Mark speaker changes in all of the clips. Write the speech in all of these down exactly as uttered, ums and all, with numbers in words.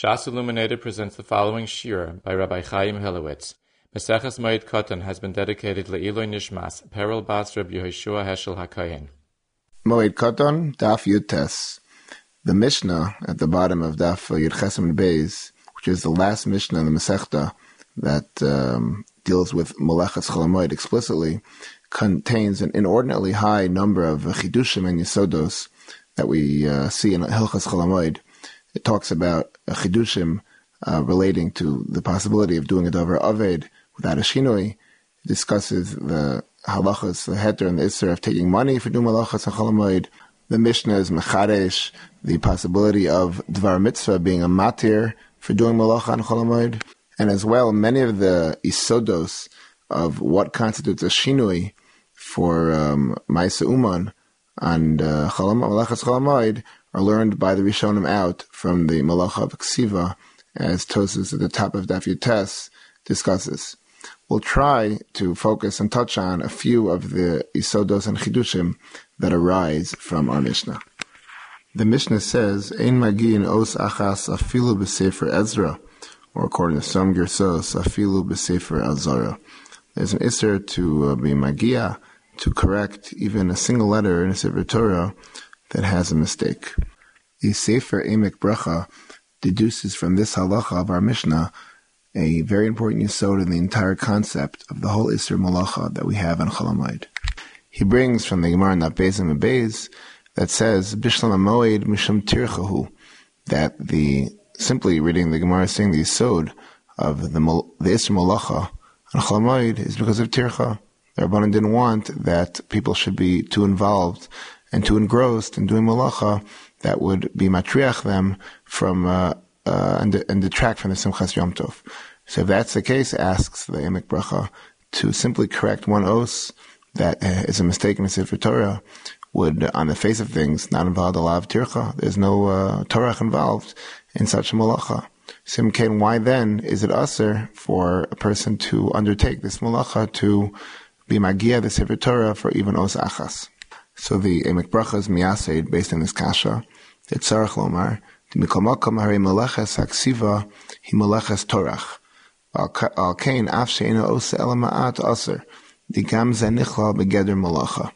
Speaker 1: Shas Illuminated presents the following shir by Rabbi Chaim Helowitz. Maseches Moed Katan has been dedicated Le'iloi Nishmas, Peril Bas Reb Yehoshua Heschel HaKohen.
Speaker 2: Moed Katan, Daf Yud Tes. The Mishnah at the bottom of Daf Yud Chesem Beis, which is the last Mishnah in the Masechta that um, deals with Meleches Chol HaMoed explicitly, contains an inordinately high number of chidushim and yesodos that we uh, see in Hilchos Chol HaMoed. It talks about uh, chidushim uh, relating to the possibility of doing a davar aved without a shinui. It discusses the halachas, the heter and the isser of taking money for doing malachas on Chol HaMoed. The Mishnah is mechadesh the possibility of dvar mitzvah being a matir for doing malacha on Chol HaMoed, and as well many of the isodos of what constitutes a shinui for um, Ma'aseh Uman and uh, malachas Chol HaMoed are learned by the Rishonim out from the Malacha of Ksiva, as Tosas at the top of Daf Yud Tes discusses. We'll try to focus and touch on a few of the Isodos and Chidushim that arise from our Mishnah. The Mishnah says, Ein Magin Os Achas Afilu B'Sefer Ezra, or according to some Gersos, Afilu B'Sefer Azara. There's an Isser to uh, be Magia, to correct even a single letter in a Sefer Torah that has a mistake. The Sefer Emek Bracha deduces from this halacha of our Mishnah a very important yesod in the entire concept of the whole Isser Malacha that we have on Chol HaMoed. He brings from the Gemara Naf Beis and Beis that says, Bishlam HaMoed Mishum Tirchahu, that the, simply reading the Gemara saying the yesod of the, the Isser Malacha on Chol HaMoed is because of Tircha. The Rabbanan didn't want that people should be too involved and too engrossed in doing malacha that would be matriach them from uh, uh, and, and detract from the Simchas Yom Tov. So if that's the case, asks the Emek Bracha to simply correct one os that is a mistake in the Sefer Torah would, on the face of things, not involve the law of tircha. There's no uh, Torah involved in such a malacha. Simkein, why then is it aser for a person to undertake this malacha to be magia the Sefer Torah for even os achas? So the Emek Bracha is miyased based on this kasha. That tzarich lomar, mikol makom harei meleches haksiva hi meleches torach. Al kain af she'ena osa ela ma'at aser, digam ze nichlal begeder malacha.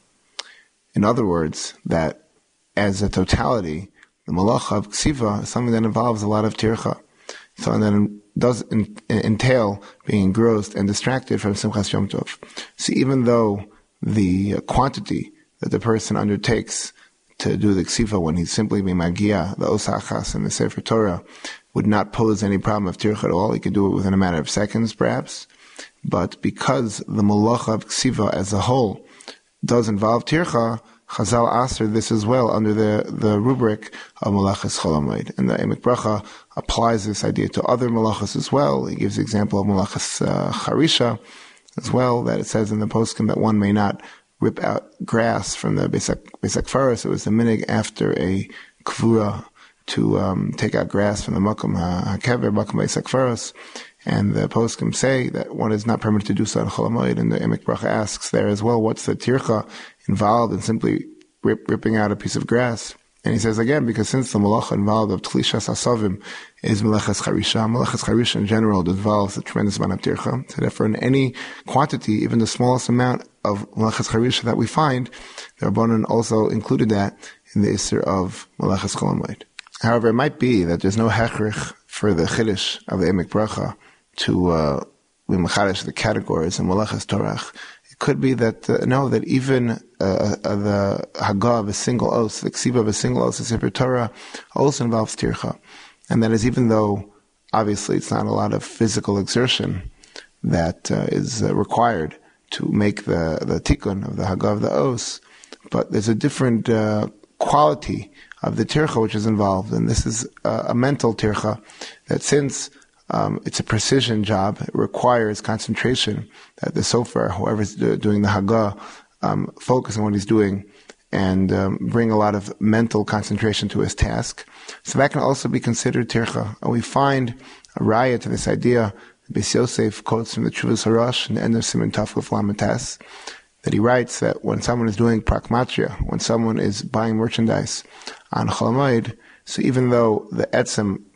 Speaker 2: In other words, that as a totality, the malacha of ksiva is something that involves a lot of tircha, something that does in, entail being engrossed and distracted from Simchas Yom Tov. So even though the quantity that the person undertakes to do the ksiva when he's simply being magia, the osachas and the Sefer Torah, would not pose any problem of tircha at all. He could do it within a matter of seconds, perhaps. But because the malacha of ksiva as a whole does involve tircha, Chazal aser this as well under the, the rubric of Meleches Chol HaMoed. And the Emek Bracha applies this idea to other malachas as well. He gives the example of Meleches uh, Charisha as well, that it says in the poskim that one may not rip out grass from the Beis HaKfaros. It was the minig after a kvura to um, take out grass from the Makom HaKever, Makom Beis HaKfaros. And the poskim say that one is not permitted to do so on Chol HaMoed. And the Emek Bracha asks there as well, what's the tircha involved in simply rip, ripping out a piece of grass? And he says again, because since the malacha involved of Tlishas Asavim is Meleches Charisha, Meleches Charisha in general involves a tremendous amount of tircha. So therefore in any quantity, even the smallest amount of Meleches Charisha that we find, the Rabbanan also included that in the Isser of Meleches Chol HaMoed. However, it might be that there's no hechrich for the Chiddush of the Emek Bracha to uh, be mechadish the categories in Meleches Torach. It could be that, uh, no, that even uh, uh, the Hagah of a single os, the Ksiva of a single os, the Sefer Torah, also involves tircha. And that is even though, obviously, it's not a lot of physical exertion that uh, is uh, required to make the, the tikkun of the Hagah of the os, but there's a different uh, quality of the tircha which is involved. And this is uh, a mental tircha, that since Um, it's a precision job. It requires concentration that the sofer, whoever's do, doing the Hagah, um, focus on what he's doing and um, bring a lot of mental concentration to his task. So that can also be considered tircha. And we find a raya to this idea. Beis Yosef quotes from the Chuvas Harash in the end of Siman Tafkuf Lamites that he writes that when someone is doing prakmatria, when someone is buying merchandise on Chol HaMoed, so even though the etzem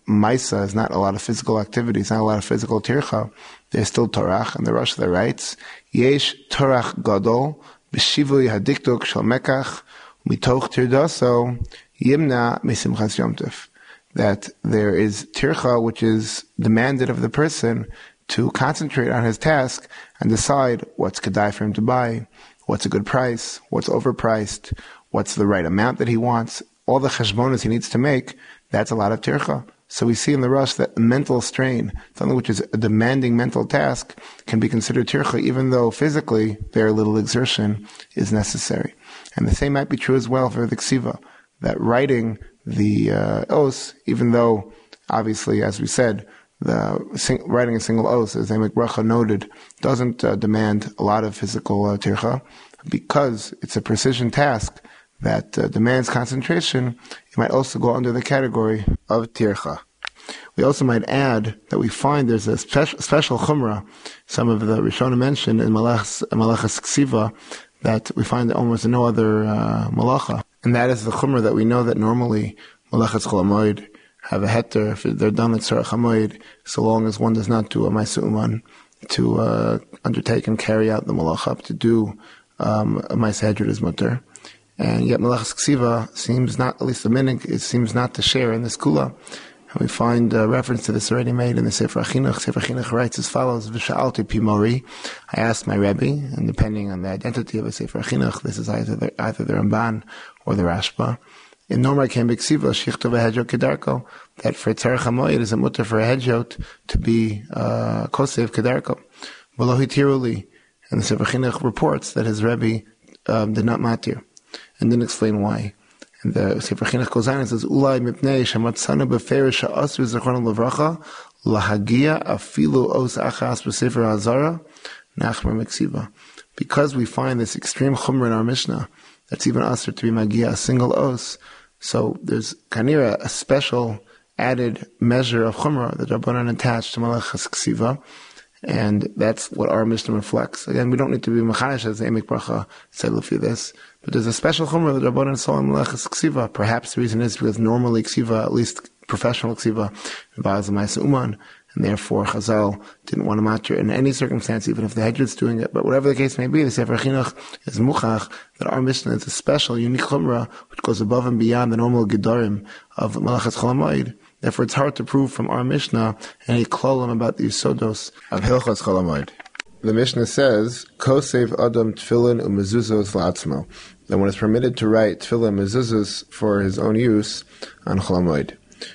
Speaker 2: maisa, is not a lot of physical activities, not a lot of physical tircha, there's still torach, and the Rosh there writes, Yesh torach gadol, b'shivui hadiktuk shel mekach, mitoch tirdaso, yimna misimchas yom tov. That there is tircha which is demanded of the person to concentrate on his task and decide what's kedai for him to buy, what's a good price, what's overpriced, what's the right amount that he wants, all the cheshbonos he needs to make. That's a lot of tircha. So we see in the Rosh that mental strain, something which is a demanding mental task, can be considered tircha, even though physically very little exertion is necessary. And the same might be true as well for the ksiva, that writing the uh, os, even though obviously, as we said, the sing, writing a single os, as Emek Bracha noted, doesn't uh, demand a lot of physical uh, tircha, because it's a precision task that uh, demands concentration. It might also go under the category of tircha. We also might add that we find there's a special, special chumrah, some of the Rishonim mentioned in Malachas Ksiva, that we find almost in no other uh, malacha. And that is the chumrah that we know that normally Malachas Chol HaMoed have a heter, if they're done at Tzarech HaMoed, so long as one does not do a Maaseh Uman, to uh, undertake and carry out the malacha, to do um, a Maaseh Hedron is mutter. And yet Malachas Ksiva seems not, at least the minig, it seems not to share in this kula. And we find a reference to this already made in the Sefer HaChinuch. Sefer HaChinuch writes as follows, V'sha'alti pi mori, I asked my Rebbe, and depending on the identity of a Sefer HaChinuch, this is either the, either the Ramban or the Rashba, in Nomar came B'ksiva, Shichto v'hedjot kedarko, that for Tzarech HaMoed is a mutter for a hedjot to be uh, kosev kedarko. V'lo hitiru li, and the Sefer HaChinuch reports that his Rebbe um, did not matir, and didn't explain why. And the Sefer Chinuch goes on and says, Ulai mipnei shamatzana beferish ha'asr zechron levracha lahagia afilu os achas b'sefer hazara nachmer meksiva. Because we find this extreme chumrah in our Mishnah, that's even asr to be magia, a single os. So there's kanira, a special added measure of chumrah that Rabbanan attached to Malachas Ksiva. And that's what our Mishnah reflects. Again, we don't need to be mechanish as the Emek Bracha said for this, but there's a special chumrah that Rabbanan saw in Malachas Ksiva. Perhaps the reason is because normally Ksiva, at least professional Ksiva, involves a Maaseh Uman, and therefore Chazal didn't want to matter in any circumstance, even if the Hedron's doing it. But whatever the case may be, the Sefer Chinuch is muchach that our Mishnah is a special, unique chumrah which goes above and beyond the normal gedarim of Malachas Chol HaMoed. Therefore, it's hard to prove from our Mishnah any klolim about the yisodos of Hilchos Chol HaMoed. The Mishnah says, Kosev Adam Tefillin u'mezuzos la'atzmo, that one is permitted to write tefillin mezuzos for his own use on Chol HaMoed.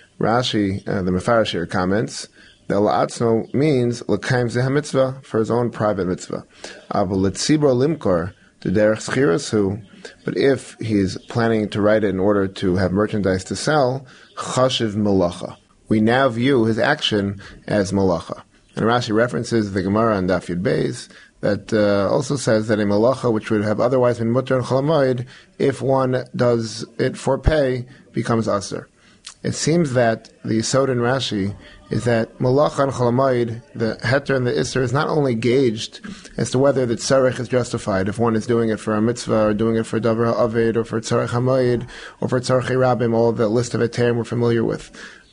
Speaker 2: Rashi, uh, the Mefarish here, comments that la'atzmo means l'kaim zeh mitzvah, for his own private mitzvah. Aval l'tzibor limkor, the derech schirasu, but if he's planning to write it in order to have merchandise to sell, chashiv malacha. We now view his action as malacha. And Rashi references the Gemara on Daf Yud Beis that uh, also says that a malacha which would have otherwise been mutter and Chol HaMoed, if one does it for pay, becomes aser. It seems that the Yisod in Rashi is that malacha and Chol HaMoed, the heter and the iser, is not only gauged as to whether the tzarech is justified, if one is doing it for a mitzvah, or doing it for davar ha'aved, or for tzarech HaMoed, or for tzarech rabim, all the list of heterim we're familiar with.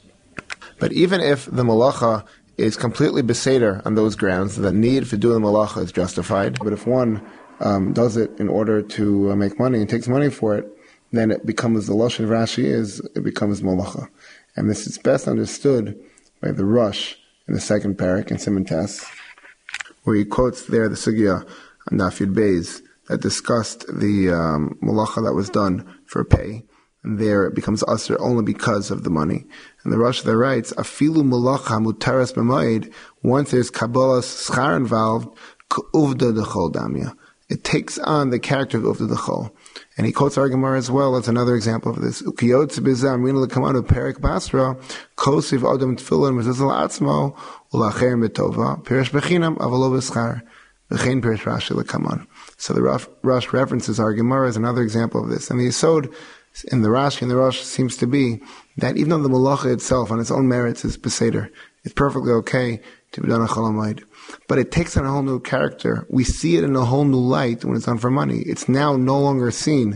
Speaker 2: But even if the malacha is completely beseder on those grounds, the need for doing the malacha is justified, but if one um, does it in order to uh, make money and takes money for it, then it becomes, the lashon of Rashi is, it becomes malacha. And this is best understood by the Rush in the second parak in Siman Tes, where he quotes there the sugya on Daf Yud Beis that discussed the um, malacha that was done for pay, and there it becomes asr only because of the money. And the Rush there writes, afilu malacha mutaras b'moed, once there's kabbalas schar involved, k'uvda d'chol damya. It takes on the character of uvda d'chol. And he quotes our Gemara as well as another example of this. Ukiyotz b'zam rina l'kamanu perik basra, kosiv adam tefillin mezuzah la'atzmo, u'lacher mitova, perish bechinam avalo b'schar, v'chein perish Rashi l'kaman. So the Rush references our Gemara as another example of this. And the Yisod in the Rashi and the Rush seems to be that even though the malacha itself on its own merits is beseder, it's perfectly okay to be done on Chol HaMoed, but it takes on a whole new character. We see it in a whole new light when it's done for money. It's now no longer seen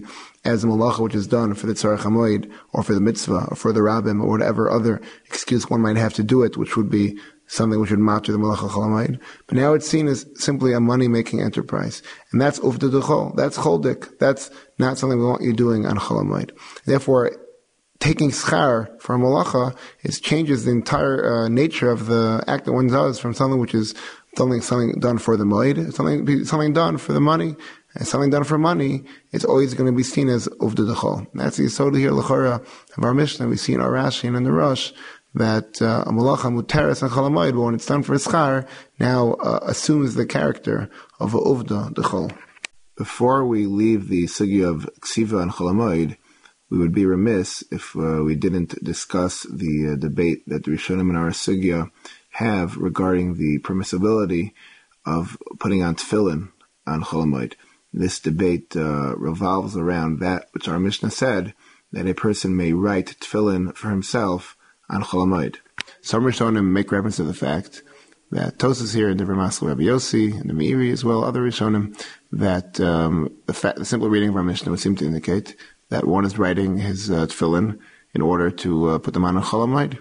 Speaker 2: as a malacha which is done for the tzarech hamoed, or for the mitzvah, or for the rabbim, or whatever other excuse one might have to do it, which would be something which would matter the malacha chol hamoed. But now it's seen as simply a money-making enterprise. And that's uvda d'chol. That's choldik. That's not something we want you doing on chol hamoed. Therefore, taking schar for a malacha is changes the entire uh, nature of the act that one does from something which is something something done for the moed, something something done for the money, and something done for money. It's always going to be seen as uvda d'chol. That's the yesod here l'chora of our Mishnah. We see in our Rashi and in the Rosh that uh, a malacha muteres and chol hamoed, but when it's done for schar, now uh, assumes the character of a uvda d'chol. Before we leave the sugya of ksiva and chol hamoed, we would be remiss if uh, we didn't discuss the uh, debate that the Rishonim in our sugya have regarding the permissibility of putting on tefillin on chol hamoed. This debate uh, revolves around that which our Mishnah said, that a person may write tefillin for himself on chol hamoed. Some Rishonim make reference to the fact that Tosas here in the Ramaskel Rabbi Yossi and the Meiri as well, other Rishonim, that um, the, fact, the simple reading of our Mishnah would seem to indicate that one is writing his uh, tefillin in order to uh, put them on a chol hamoed.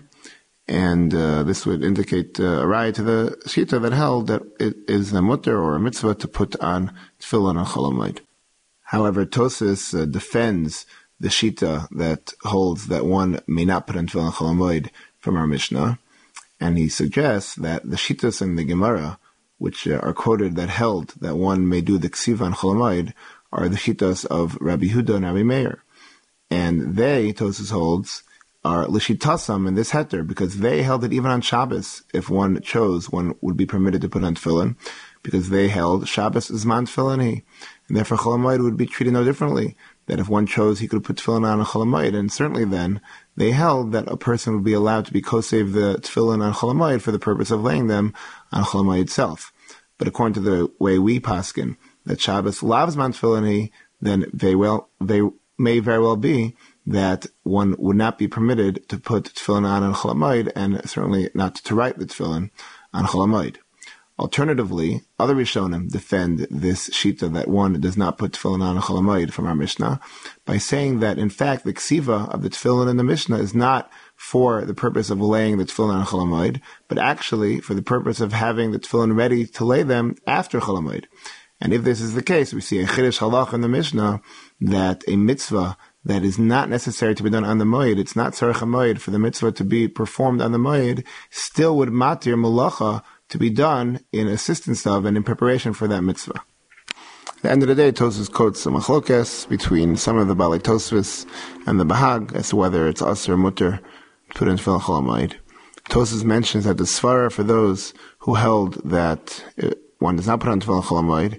Speaker 2: And uh, this would indicate uh, a raya to the shita that held that it is a mutter or a mitzvah to put on tefillin on chol hamoed. However, Tosas uh, defends the shita that holds that one may not put on tefillin on chol hamoed from our Mishnah, and he suggests that the shitas in the Gemara, which uh, are quoted that held that one may do the ksiva on chol hamoed, are the shitas of Rabbi Yehuda and Rabbi Meir. And they, Tosas holds, are l'shitasam in this heter, because they held that even on Shabbos, if one chose, one would be permitted to put on tefillin, because they held Shabbos is man tefillin, and therefore chol hamoed would be treated no differently, that if one chose, he could put tefillin on a chol hamoed, and certainly then, they held that a person would be allowed to be kosev the tefillin on chol hamoed for the purpose of laying them on chol hamoed itself. But according to the way we paskin, that Shabbos lavs man tefillin, then they well, they may very well be that one would not be permitted to put tefillin on on chol hamoed, and certainly not to write the tefillin on chol hamoed. Alternatively, other Rishonim defend this shita that one does not put tefillin on chol hamoed from our Mishnah by saying that, in fact, the ksiva of the tefillin in the Mishnah is not for the purpose of laying the tefillin on chol hamoed, but actually for the purpose of having the tefillin ready to lay them after chol hamoed. And if this is the case, we see a chiddush halach in the Mishnah that a mitzvah that is not necessary to be done on the moed, it's not tzarech hamoed for the mitzvah to be performed on the moed, still would matir malacha to be done in assistance of and in preparation for that mitzvah. At the end of the day, Tosfos quotes a machlokes between some of the Balei Tosfos and the Bahag as to whether it's asur or mutter to put in tefillin chol hamoed. Tosfos mentions that the svara for those who held that one does not put on tefillin chol hamoed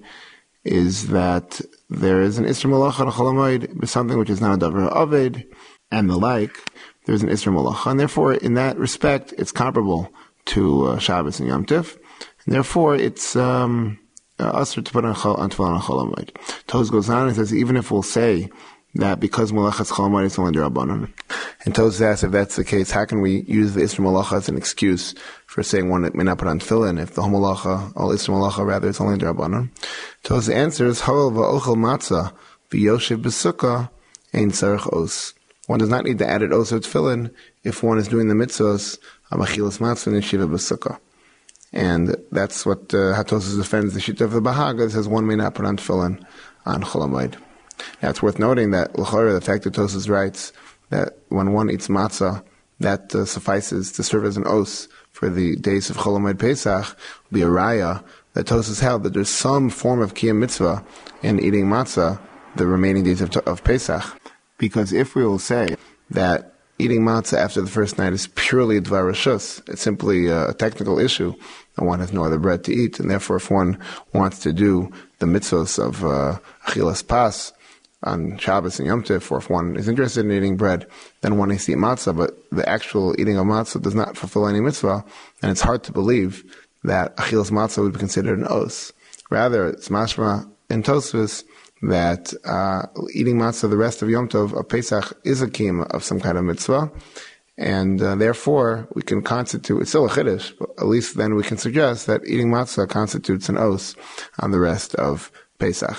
Speaker 2: is that there is an isra malacha on chol hamoed, something which is not a davar aved, and the like. There's an isra malacha, and therefore, in that respect, it's comparable to uh, Shabbos and Yom Tov, and therefore it's um, uh, usher to put on, on tefillin on chol hamoed. Tosfos goes on and says, even if we'll say that because malachas chol hamoed is only d'Rabbanan, and Tosfos asks, if that's the case, how can we use the isra malacha as an excuse for saying one that may not put on tefillin if the whole malacha, all isra malacha, rather, it's only d'Rabbanan? Tosfos answers, Ha'ol va'ochel matzah v'yoshev b'sukkah ein tzarech os. One does not need to add an os or tefillin if one is doing the mitzvahs of achilas matzah and yeshiva b'sukkah. And that's what uh, Tosfos defends the shita of the Bahag, that says one may not put on tefillin on chol hamoed. Now it's worth noting that l'chora, the fact that Tosfos writes that when one eats matzah, that uh, suffices to serve as an os for the days of Chol Hamoed Pesach, will be a raya that Tosfos held that there's some form of kiyum mitzvah in eating matzah the remaining days of, of Pesach. Because if we will say that eating matzah after the first night is purely dvar reshus, it's simply a technical issue, and one has no other bread to eat, and therefore if one wants to do the mitzvahs of uh, achilas pas on Shabbos and Yom Tov, or if one is interested in eating bread, then one needs to eat matzah, but the actual eating of matzah does not fulfill any mitzvah, and it's hard to believe that achilas matzah would be considered an os. Rather, it's mashma in Tosfos that uh, eating matzah the rest of Yom Tov of Pesach is a kiyum of some kind of mitzvah, and uh, therefore we can constitute, it's still a chiddush, but at least then we can suggest that eating matzah constitutes an os on the rest of Pesach.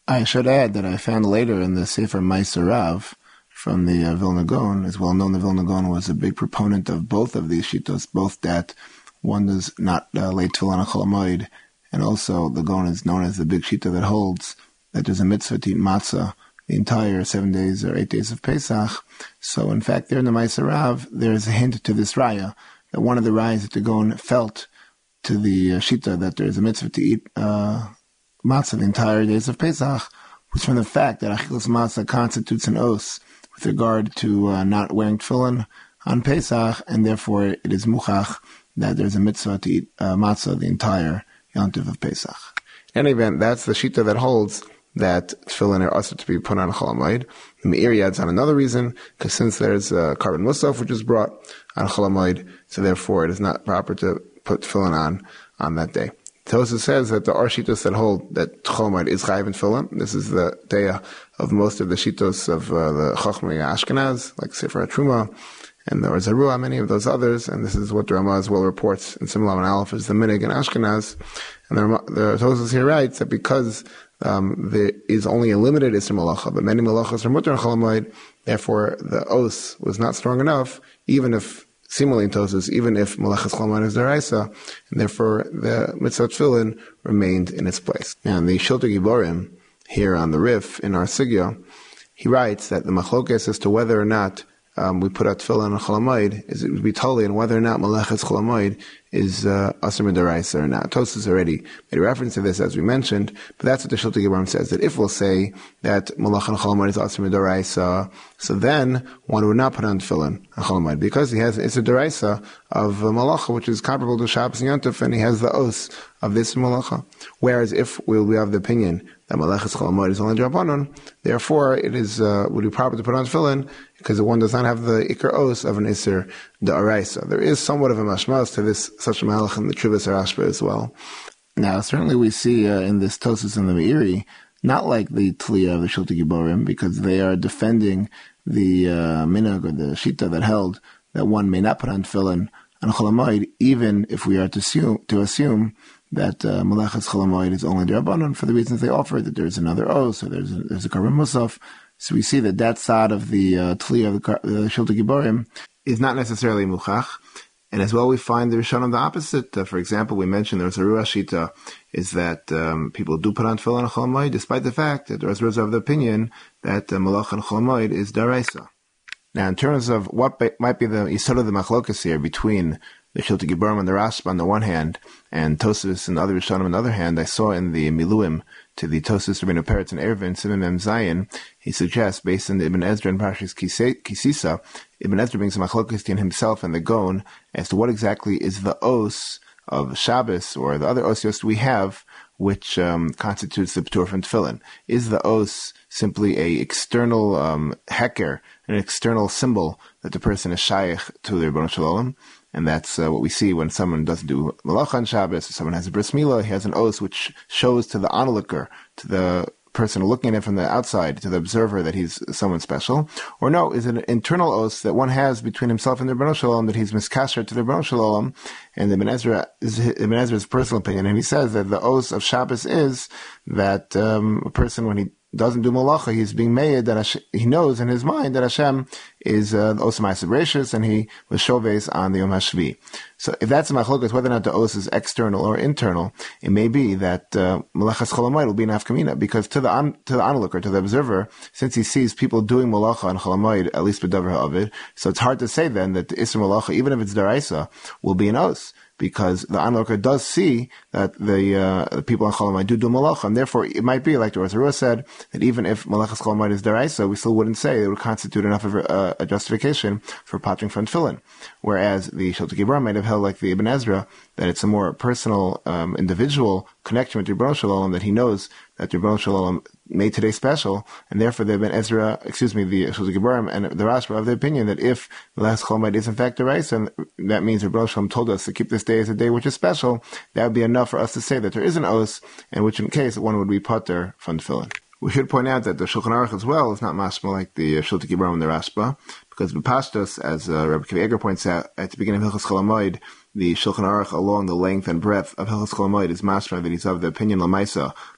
Speaker 2: I should add that I found later in the Sefer Ma'aser Rav from the uh, Vilna Gaon, as well known, the Vilna Gaon was a big proponent of both of these shitos, both that one does not uh, lay tefillin on Chol Hamoed, and also the Gaon is known as the big shita that holds that there's a mitzvah to eat matzah the entire seven days or eight days of Pesach. So in fact, there in the Ma'aser Rav, there's a hint to this raya, that one of the rayas that the Gaon felt to the uh, shita that there's a mitzvah to eat uh, matzah the entire days of Pesach was from the fact that achilas matzah constitutes an os with regard to uh, not wearing tefillin on Pesach, and therefore it is muchach that there's a mitzvah to eat uh, matzah the entire yontiv of Pesach. In any event, that's the shita that holds that tefillin are also to be put on Chol Hamoed. The Meiri adds on another reason, because since there's a carbon musaf which is brought on Chol Hamoed, so therefore it is not proper to put tefillin on on that day. Tosafos says that there are shitos that hold that Chol Hamoed is chayiv in tefillin. This is the daya of most of the shitos of uh, the Chachmei Ashkenaz, like Sefer HaTruma, and the Zarua, many of those others, and this is what the Ramah as well reports in Simlam and Aleph is the minig in Ashkenaz. And the, the Tosafos here writes that because um, there is only a limited Isser Malacha, but many Malachas are mutter in Chol Hamoed, therefore the os was not strong enough, even if, similarly in Tosafos, even if Malachas Chol Hamoed is deraisa, and therefore the mitzvah tefillin remained in its place. Now in the Shiltei Giborim, here on the Rif, in our Sigya, he writes that the machlokes as to whether or not Um, we put out tefillin on Chol Hamoed, is it would be totally on whether or not Malachas Chol Hamoed is uh, Asur Midaraisa or not. Tosafos already made a reference to this, as we mentioned, but that's what the Shiltei Giborim says, that if we'll say that Malachas Chol Hamoed is Asur Midaraisa, so then one would not put on tefillin on Chol Hamoed, because he has Isur Daraisa of uh, Malacha, which is comparable to Shabbos and Yontif, and he has the os of this Malacha. Whereas if we'll, we have the opinion that Malachas Chol Hamoed is only Drabanan, therefore it is uh, would be proper to put on tefillin, because one does not have the Iker Os of an Isser Da'araisa. There is somewhat of a mashmas to this, such a malach in the Truvas Rashba as well. Now, certainly we see uh, in this Tosafos and the Meiri, not like the Tliya of the Shiltei Giborim, because they are defending the uh, minhag or the shita that held that one may not put on tefillin on Chol Hamoed, even if we are to assume, to assume that uh, Malachas Chol Hamoed is only D'Rabbanan for the reasons they offer, that there's another Os, or there's a, there's a Karban Musaf. So we see that that side of the uh, Tliya of the uh, Shiltei Giborim is not necessarily Muchach. And as well we find the Rishonim the opposite. Uh, for example, we mentioned there's a Ruach Shita, is that um, people do put on tefillin on Chol Hamoed, despite the fact that there's a of the opinion that uh, Malach on Chol Hamoed is Daraisa. Now, in terms of what be, might be the Yisod of the Machlokas here between the Shiltei Giborim and the Rashba on the one hand, and Tosafos and the other Rishonim on the other hand, I saw in the Miluim to the Tosafos Rabbeinu Peretz and Eruvin, Simon Mem Zayin, he suggests, based on the Ibn Ezra and Parshas Kisisa, Ibn Ezra brings a Machlokas in himself and the Gaon as to what exactly is the os of Shabbos, or the other osios we have, which um, constitutes the P'tur from Tefillin. Is the os simply a external um, heker, an external symbol that the person is shaykh to the Rebbeinu Shalom? And that's uh, what we see when someone doesn't do Malacha on Shabbos, or someone has a bris milah, he has an os which shows to the onlooker, to the person looking at it from the outside, to the observer, that he's someone special. Or no, is it an internal os that one has between himself and the Rebbeinu Shalom, that he's miskasher to the Rebbeinu Shalom? And Ibn Ezra is Ibn Ezra's personal opinion, and he says that the os of Shabbos is that um, a person, when he doesn't do malacha, he's being made that Hashem, he knows in his mind that Hashem is uh, the os of Ma'aser Bereishis, and he was shoves on the Yom HaShvi. So if that's a machlokas, whether or not the os is external or internal, it may be that uh, Malachas Chol Hamoed will be an afkamina, because to the on, to the onlooker, to the observer, since he sees people doing malacha on Chol Hamoed, at least b'davar ha'avid, so it's hard to say then that the Isser Malacha, even if it's deraisa, will be an os, because the onlooker does see that the, uh, the people on Chol Hamoed do do malacha, and therefore it might be like the Rosh said, that even if Malachas Chol Hamoed is deraisa, we still wouldn't say it would constitute enough of a, a justification for patring from tefillin. Whereas the Shiltei Giborim might have held, like the Ibn Ezra, that it's a more personal, um, individual connection with the Rebbeinu Shalom, that he knows that the Rebbeinu Shalom made today special, and therefore the Ibn Ezra, excuse me, the Shiltei Giborim and the Rashba have the opinion that if the last Chol Hamoed is in fact deraisa, and that means the Rebbeinu Shalom told us to keep this day as a day which is special, that would be enough for us to say that there is an os, in which in case one would be pater from tefillin. We should point out that the Shulchan Aruch as well is not mashma like the uh, Shiltei Giborim and the Rashba, because B'Pashtos, as uh, Rabbi Kiva Eger points out, at the beginning of Hilchos Chol Hamoed, the Shulchan Aruch, along the length and breadth of Hilchos Chol Hamoed, is mashma that he's of the opinion Lamaisa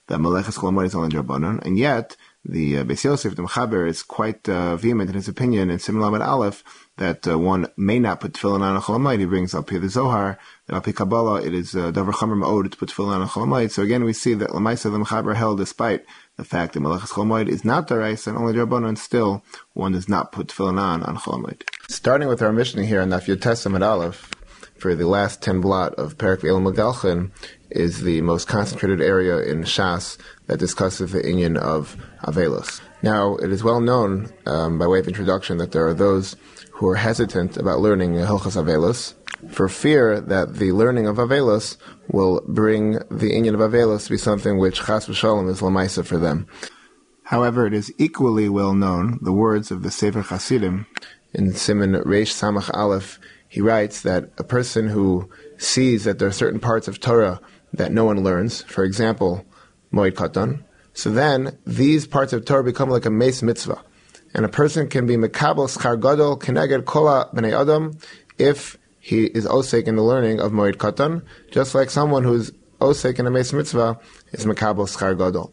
Speaker 2: that Meleches Chol Hamoed is only Drabanan, and yet the uh, Beis Yosef, the Mechaber, is quite uh, vehement in his opinion in Siman Lamed Aleph that uh, one may not put tefillin on a Chol Hamoed. He brings up here the Zohar that Al Pi Kabbalah it is uh, Davar Chamer Ma'od to put tefillin on a Chol Hamoed. So again, we see that Lamaisa the Mechaber held, despite the fact that Meleches Chol Hamoed is not Daraisa and only Drabanan, still one does not put tefillin on on Chol Hamoed. Starting with our Mishnah here on Daf Yotes Amud Aleph, for the last ten blot of Perek Ve'el Megalchin, is the most concentrated area in Shas that discusses the inyan of Avelos. Now, it is well known, um, by way of introduction, that there are those who are hesitant about learning Hilchos Avelos, for fear that the learning of Avelos will bring the inyan of Avelos to be something which Chas v'Shalom is Lamaisa for them. However, it is equally well known, the words of the Sefer Chasidim, in Siman Reish Samach Aleph, he writes that a person who sees that there are certain parts of Torah that no one learns, for example, Moed Katan, so then these parts of Torah become like a meis mitzvah. And a person can be mekabel schar gadol keneged kola b'nei adam if he is osek in the learning of Moed Katan, just like someone who is osek in a meis mitzvah is mekabel schar gadol.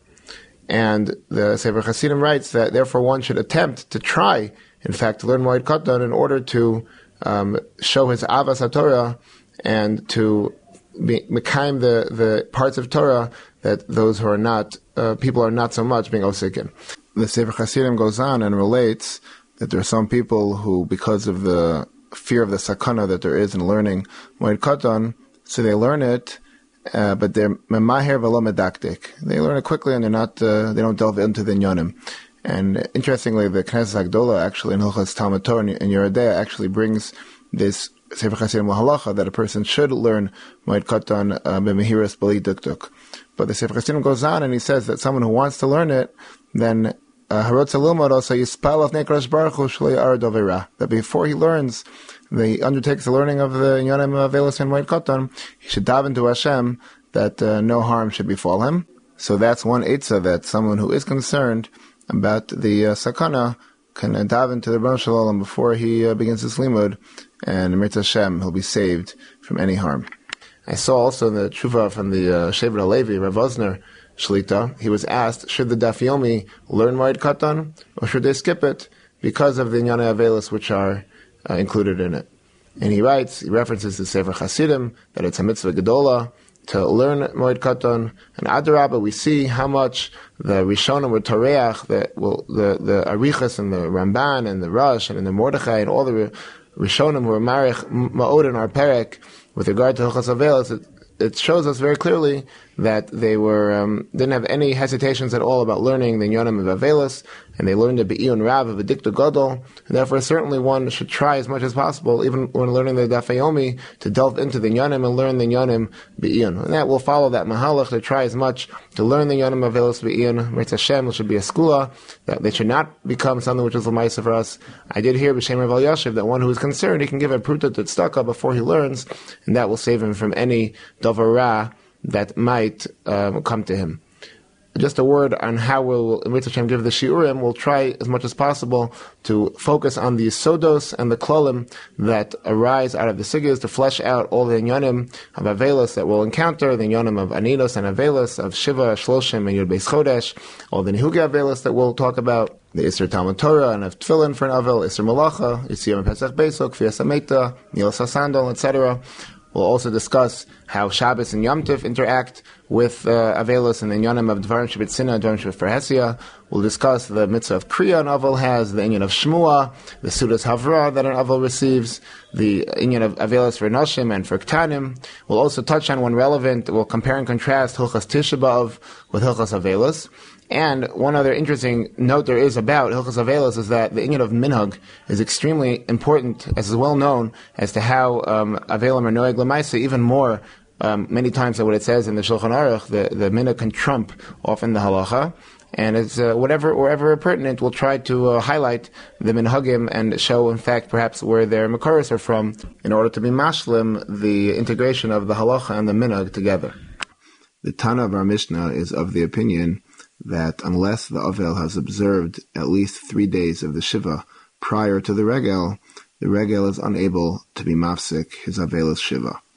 Speaker 2: And the Sefer Chasidim writes that therefore one should attempt to try, in fact, to learn Moed Katan in order to um, show his avas HaTorah and to be mekayim the, the parts of Torah that those who are not, uh, people are not so much being osek in. The Sefer Chasidim goes on and relates that there are some people who, because of the fear of the sakana that there is in learning Moed Katan, so they learn it, uh, but they're memaher v'lo medaktik. They learn it quickly and they're not, uh, they don't delve into the inyanim. And interestingly, the Knesset Hagdola actually in Hilchos Talmud Torah in Yoreh De'ah actually brings this Sefer Chasidim lahalacha that a person should learn Moed Katan b'mehiras b'li dukduk. But the Sefer Chasidim goes on and he says that someone who wants to learn it, then harotza lilmod also yispal of Nekadosh Baruch Hu shlei yara dovera, that before he learns, he undertakes the learning of the Inyanim Avelos and Moed Katan, he should daven to Hashem that uh, no harm should befall him. So that's one eitzah that someone who is concerned about the uh, sakana can uh, daven to the Rebbeinu Shalom before he uh, begins his limud, and Mirz Hashem, he'll be saved from any harm. I saw also the tshuva from the uh, Shevet HaLevi, Rav Osner Shlita. He was asked, should the Daf Yomi learn Moed Katan, or should they skip it because of the Inyanei Avelos which are uh, included in it? And he writes, he references the Sefer Chasidim, that it's a mitzvah gedola to learn Moed Katan, and Adarabah, we see how much the Rishonim were Toreach, the, well, the, the Arichas and the Ramban and the Rosh and the Mordechai and all the Rishonim who were Marich Ma'od in our Perek with regard to Hilchos Avelos. It, it shows us very clearly that they were um, didn't have any hesitations at all about learning the Inyanim of Avelos, and they learned the Be'iyun Rav of a Dikta Gadol, and therefore certainly one should try as much as possible, even when learning the Daf Yomi, to delve into the Inyanim and learn the Inyanim Be'iyun. And that will follow that Mahalach, to try as much to learn the Inyanim of Avelos Be'iyun. Mirz Hashem, it should be a skula, that they should not become something which is l'maisa for us. I did hear B'Shem Rav Elyashiv that one who is concerned, he can give a pruta to tzedakah before he learns, and that will save him from any davar ra that might um, come to him. Just a word on how we'll, in Mirz Hashem, give the shiurim. We'll try as much as possible to focus on the sodos and the klolim that arise out of the sugyas, to flesh out all the inyanim of Avelos that we'll encounter, the inyanim of Aninos and Avelos, of Shiva, Shloshim, and Yud Beis Chodesh, all the Nihuga Avelos that we'll talk about, the Isser Talmud Torah, and of Tefillin for an Avel, Isser Malacha, Yitziyam Pesach Besok, Kfiyas HaMeita, Nilas HaSandal, et cetera. We'll also discuss how Shabbos and Yom Tov interact with uh, Avelos and the Inyanim of Dvarim Shebetzina, Dvarim Shebeferhesia. We'll discuss the mitzvah of Kriya an Avel has, the Inyan of Shmua, the Sudas Havra that an Avel receives, the Inyan of Avelos for Nashim and for Ktanim. We'll also touch on one relevant, we'll compare and contrast Hilchas Tisha B'Av with Hilchas Avelos. And one other interesting note there is about Hilchos Avelos is that the inyan of minhag is extremely important, as is well known, as to how um, Avelim are noeg l'maisa, even more, um, many times than what it says in the Shulchan Aruch, the, the minhag can trump often the halacha. And it's uh, whatever, wherever pertinent, we'll try to uh, highlight the minhagim and show, in fact, perhaps where their makaros are from, in order to be mashlim the integration of the halacha and the minhag together. The Tana of our Mishnah is of the opinion that unless the Avel has observed at least three days of the Shiva prior to the Regel, the Regel is unable to be mafsik his Avelos Shiva.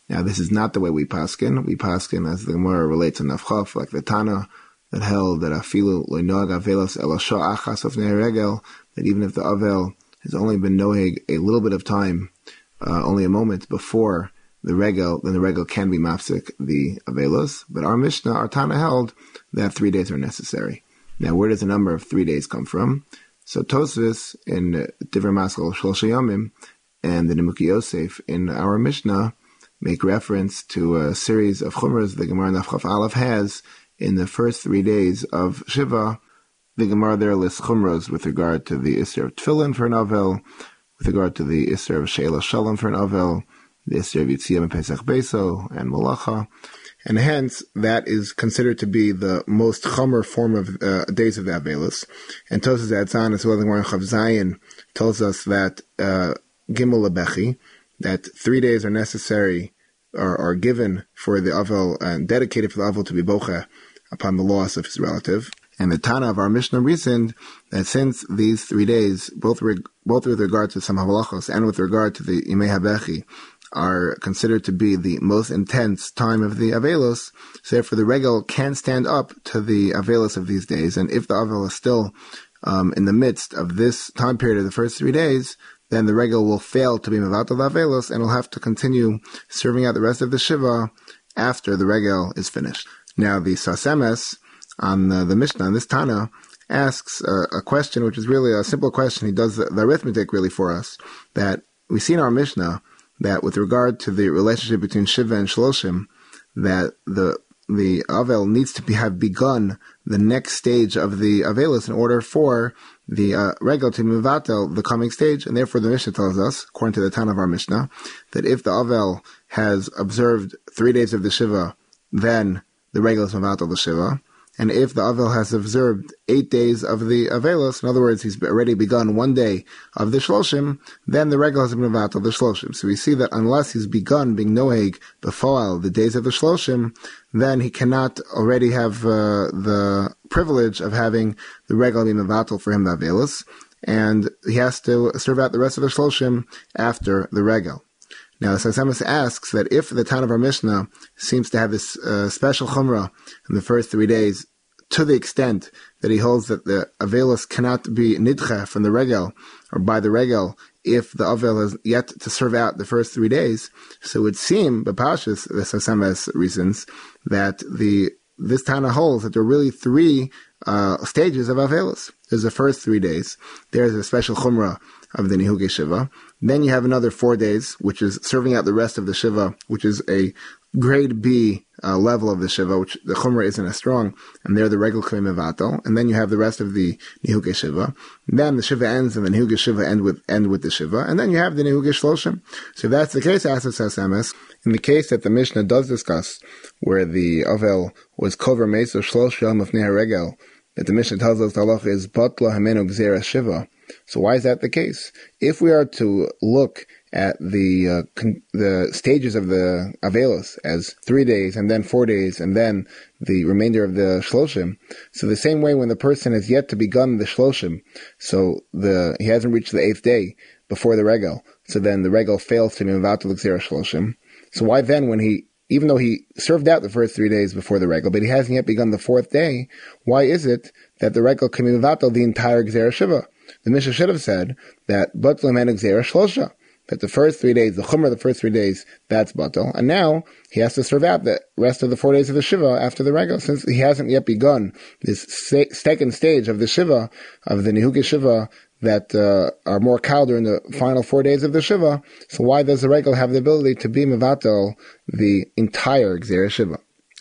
Speaker 2: Now, this is not the way we paskin. We paskin, as the Gemara relates in Nafchaf, like the Tana, that held that afilu lo'noag avelos el shah achas of regel, that even if the avel has only been noeg a little bit of time, uh, only a moment before the regel, then the regel can be mafsik the avelos. But our Mishnah, our Tana held that three days are necessary. Now, where does the number of three days come from? So Tosfos in uh, Divrei Maskal Shlosh Yomim and the Nimuki Yosef in our Mishnah make reference to a series of chumras the Gemara Nafchaf Aleph has in the first three days of Shiva. The Gemara there lists chumras with regard to the Isser of Tefillin for an Avel, with regard to the Isser of Sheila Shalom for an Avel, the Isser of Yitziyah and Pesach Beso and Malacha, and hence that is considered to be the most chomer form of uh, days of the Avelis. And Tosas Atzan, as well as the Gemara Chav Zayin, tells us that uh, Gimel Lebechi, that three days are necessary or are given for the Avel and dedicated for the Avel to be bocha upon the loss of his relative. And the Tana of our Mishnah reasoned that since these three days, both reg- both with regard to some Havalachos and with regard to the Imei Habechi, are considered to be the most intense time of the Avelos, so therefore the Regel can stand up to the Avelos of these days. And if the Avel is still um, in the midst of this time period of the first three days, then the Regel will fail to be Mevatel Avelos and will have to continue serving out the rest of the Shiva after the Regel is finished. Now the Sas Emes on the, the Mishnah, on this Tana, asks a, a question which is really a simple question. He does the, the arithmetic really for us, that we see in our Mishnah that with regard to the relationship between Shiva and Shloshim, that the the Avel needs to be, have begun the next stage of the Avelis in order for the uh, Regel to Mevatel the coming stage. And therefore the Mishnah tells us, according to the Tana of our Mishnah, that if the Avel has observed three days of the Shiva, then the Regel is Mevatel the Shiva. And if the Avel has observed eight days of the Avelos, in other words, he's already begun one day of the Shloshim, then the Regel has been Mevatel the Shloshim. So we see that unless he's begun being Noeg before the days of the Shloshim, then he cannot already have uh, the privilege of having the Regel be Mevatel for him the Avelos, and he has to serve out the rest of the Shloshim after the Regel. Now, the Sas Emes asks that if the Tana of our Mishnah seems to have this uh, special chumrah in the first three days, to the extent that he holds that the Avelos cannot be nidcha from the Regel, or by the Regel, if the Avel has yet to serve out the first three days, so it would seem, B'Pashas, the Sas Emes reasons, that the this Tana holds that there are really three uh, stages of Avelos. There's the first three days. There's a special chumrah of the Nihugei Shiva. Then you have another four days, which is serving out the rest of the Shiva, which is a grade B uh, level of the Shiva, which the Chumrah isn't as strong, and they're the Regel K'mei Mevatel. And then you have the rest of the Nihugei Shiva. Then the Shiva ends, and the Nihugei Shiva end with end with the Shiva. And then you have the Nihugei Shloshim. So if that's the case, asks Sas Emes, in the case that the Mishnah does discuss, where the Avel was Kover Meso Shlosh Yom of Nehar Regel, that the Mishnah tells us the halacha is Batla Hamenu Gzera Shiva. So why is that the case? If we are to look at the uh, con- the stages of the Avelos as three days and then four days and then the remainder of the Shloshim, so the same way when the person has yet to begun the Shloshim, so the he hasn't reached the eighth day before the Regel, so then the Regel fails to be Mevatel Gzera Shloshim. So why then, when he, even though he served out the first three days before the Regel, but he hasn't yet begun the fourth day, why is it that the Regel can be Mevatel the entire Gzera Shiva? The Mishnah should have said that Batel Hamenu Gzera Shlosha, that the first three days, the Chumrah, the first three days, that's Batel, and now he has to serve out the rest of the four days of the Shiva after the Regel, since he hasn't yet begun this se- second stage of the Shiva, of the Nihugei Shiva, that uh, are more kal during the final four days of the Shiva. So why does the Regel have the ability to be Mevatel the entire Gzera Shiva?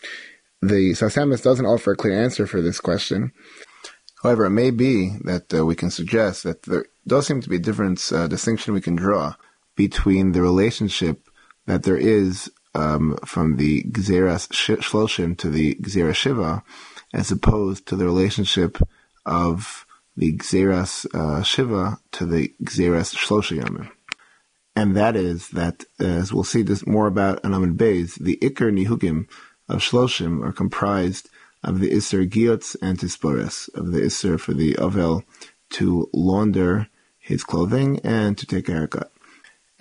Speaker 2: The Sas Emes doesn't offer a clear answer for this question. However, it may be that uh, we can suggest that there does seem to be a difference, uh, distinction we can draw between the relationship that there is um, from the Gzeras Shloshim to the Gzera Shiva, as opposed to the relationship of the Gzeras uh, Shiva to the Gzeras Shlosha Yomim. And that is that, uh, as we'll see this more about in Amud Beis, the Iker Nihugim of Shloshim are comprised of the Isser Giyotz and Tispores, of the Isser for the Avel to launder his clothing and to take a haircut.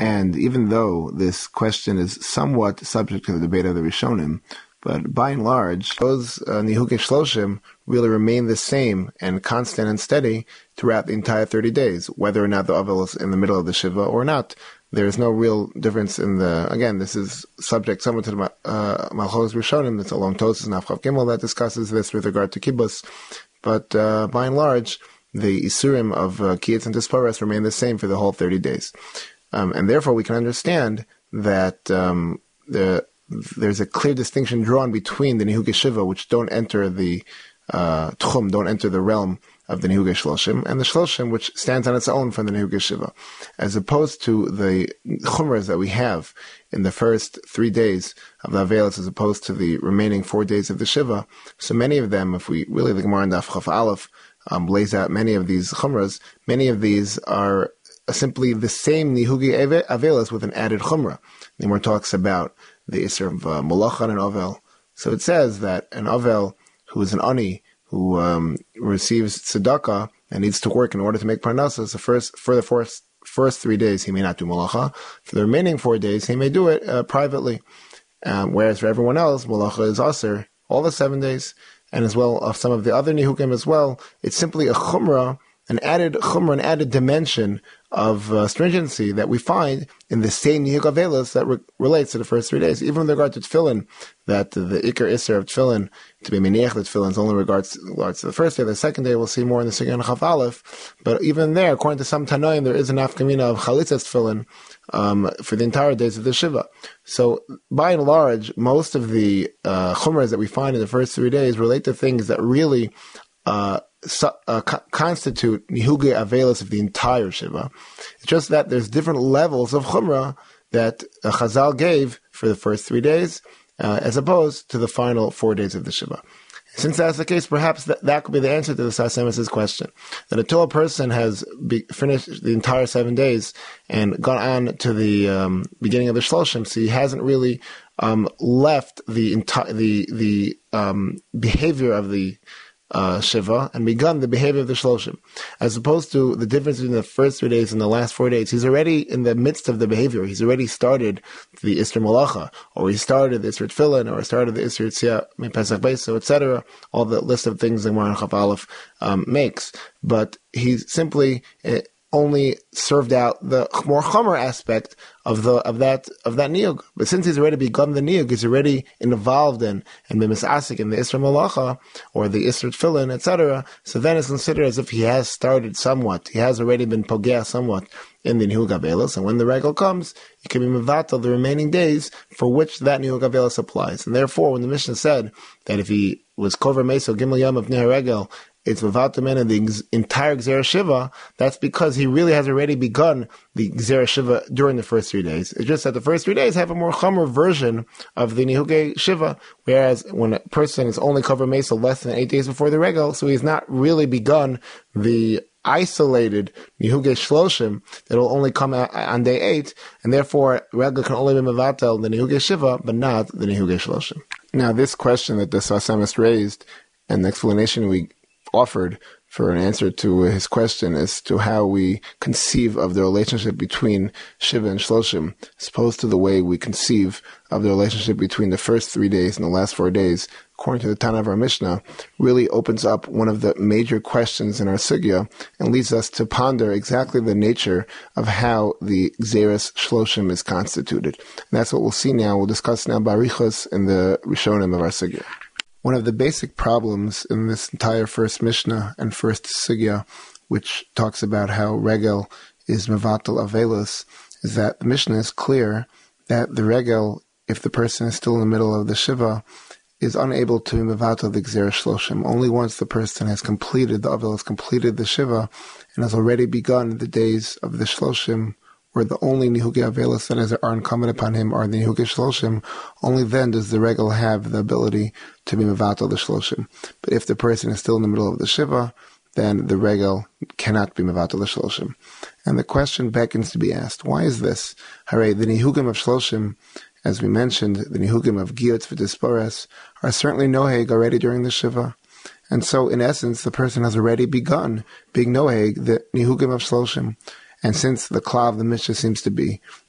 Speaker 2: And even though this question is somewhat subject to the debate of the Rishonim, but by and large, those uh, Nihugei Shloshim really remain the same and constant and steady throughout the entire thirty days, whether or not the Avel is in the middle of the Shiva or not. There is no real difference in the, again, this is subject somewhat to the uh, Malchos Rishonim, that's along Tosas and Avchav Gimel that discusses this with regard to Kibbutz. But uh, by and large, the Isurim of uh, Kiyetz and Tisparas remain the same for the whole thirty days. Um, and therefore we can understand that um, the there's a clear distinction drawn between the Nihugei Shiva, which don't enter the uh, Tchum, don't enter the realm of the Nihugei Shloshim, and the Shloshim, which stands on its own from the Nihugei Shiva, as opposed to the Chumras that we have in the first three days of the Avelis, as opposed to the remaining four days of the Shiva. So many of them, if we really, the Gemara in Daf Chaf Aleph um, lays out many of these Chumras, many of these are simply the same Nihugei Avelis with an added Chumrah. The Gemara talks about the Isser of uh, Malacha and an Avel. So it says that an Avel who is an Ani, who um, receives tzedakah and needs to work in order to make parnasa, so first, for the first, first three days he may not do malacha. For the remaining four days he may do it uh, privately. Um, whereas for everyone else, malacha is aser all the seven days, and as well of some of the other nihukim as well. It's simply a chumrah, an added chumrah, an added dimension of uh, stringency that we find in the same Nihug Avelis that re- relates to the first three days. Even with regard to Tefillin, that the Iker Isser of Tefillin, to be Meniach the Tefillin, only regards, regards to the first day. The second day we'll see more in the Sigyon Chaf Aleph. But even there, according to some Tanoim, there is an Afkamina of Chalitzas Tefillin um, for the entire days of the Shiva. So by and large, most of the uh, Chumras that we find in the first three days relate to things that really uh, su- uh, co- constitute Nihugei Avelis of the entire Shiva. It's just that there's different levels of Chumrah that uh, Chazal gave for the first three days, uh, as opposed to the final four days of the Shiva. Since that's the case, perhaps that, that could be the answer to the Sas Emes' question. That until a person has be, finished the entire seven days and gone on to the um, beginning of the Shloshim, so he hasn't really um, left the entire the the um, behavior of the Uh, Shiva and begun the behavior of the Shloshim, as opposed to the difference between the first three days and the last four days. He's already in the midst of the behavior. He's already started the Isser Malacha, or he started the Isser Tefillin, or he started the Isser Tzia Pesach Beso, et cetera. All the list of things the Gemara Chaf Aleph um, makes, but he's simply uh, only served out the more chomer aspect of the of that of that niyug. But since he's already begun the niyug, he's already involved in and been misasik in the Isra Malacha or the Isra Tefillin, et cetera. So then it's considered as if he has started somewhat. He has already been pogea somewhat in the niyug avelos, and when the regal comes, he can be mevatel the remaining days for which that niyug avelos applies. And therefore, when the Mishnah said that if he was kover meso gimel yom of nehar regel, it's without the man of the ex- entire Gzera Shiva, that's because he really has already begun the Gzera Shiva during the first three days. It's just that the first three days have a more chomer version of the Nihugei Shiva, whereas when a person is only covered Mesa less than eight days before the Regal, so he's not really begun the isolated Nihugei Shloshim that will only come out on day eight, and therefore Regal can only be Mevatel, the Nihugei Shiva, but not the Nihugei Shloshim. Now this question that the Sas Emes raised, and the explanation we offered for an answer to his question as to how we conceive of the relationship between Shiva and Shloshim, as opposed to the way we conceive of the relationship between the first three days and the last four days, according to the Tana of our Mishnah, really opens up one of the major questions in our sugya and leads us to ponder exactly the nature of how the Gzeras Shloshim is constituted. And that's what we'll see now. We'll discuss now Barichos in the Rishonim of our sugya. One of the basic problems in this entire first Mishnah and first Sugya, which talks about how Regel is Mevatel Avelos, is that the Mishnah is clear that the Regel, if the person is still in the middle of the Shiva, is unable to be Mevatel the Gzera Shloshim. Only once the person has completed, the Avel has completed the Shiva and has already begun the days of the Shloshim, where the only Nihugei Avelos that are incumbent upon him are the Nihugei Shloshim, only then does the Regel have the ability to be Mevatel the Shloshim. But if the person is still in the middle of the Shiva, then the Regel cannot be Mevatel the Shloshim. And the question beckons to be asked, why is this? Hooray, the Nihugim of Shloshim, as we mentioned, the Nihugim of Giyot v'Dispores, are certainly Noheg already during the Shiva. And so, in essence, the person has already begun being Noheg, the Nihugim of Shloshim. And since the Klav, the Mishnah seems to be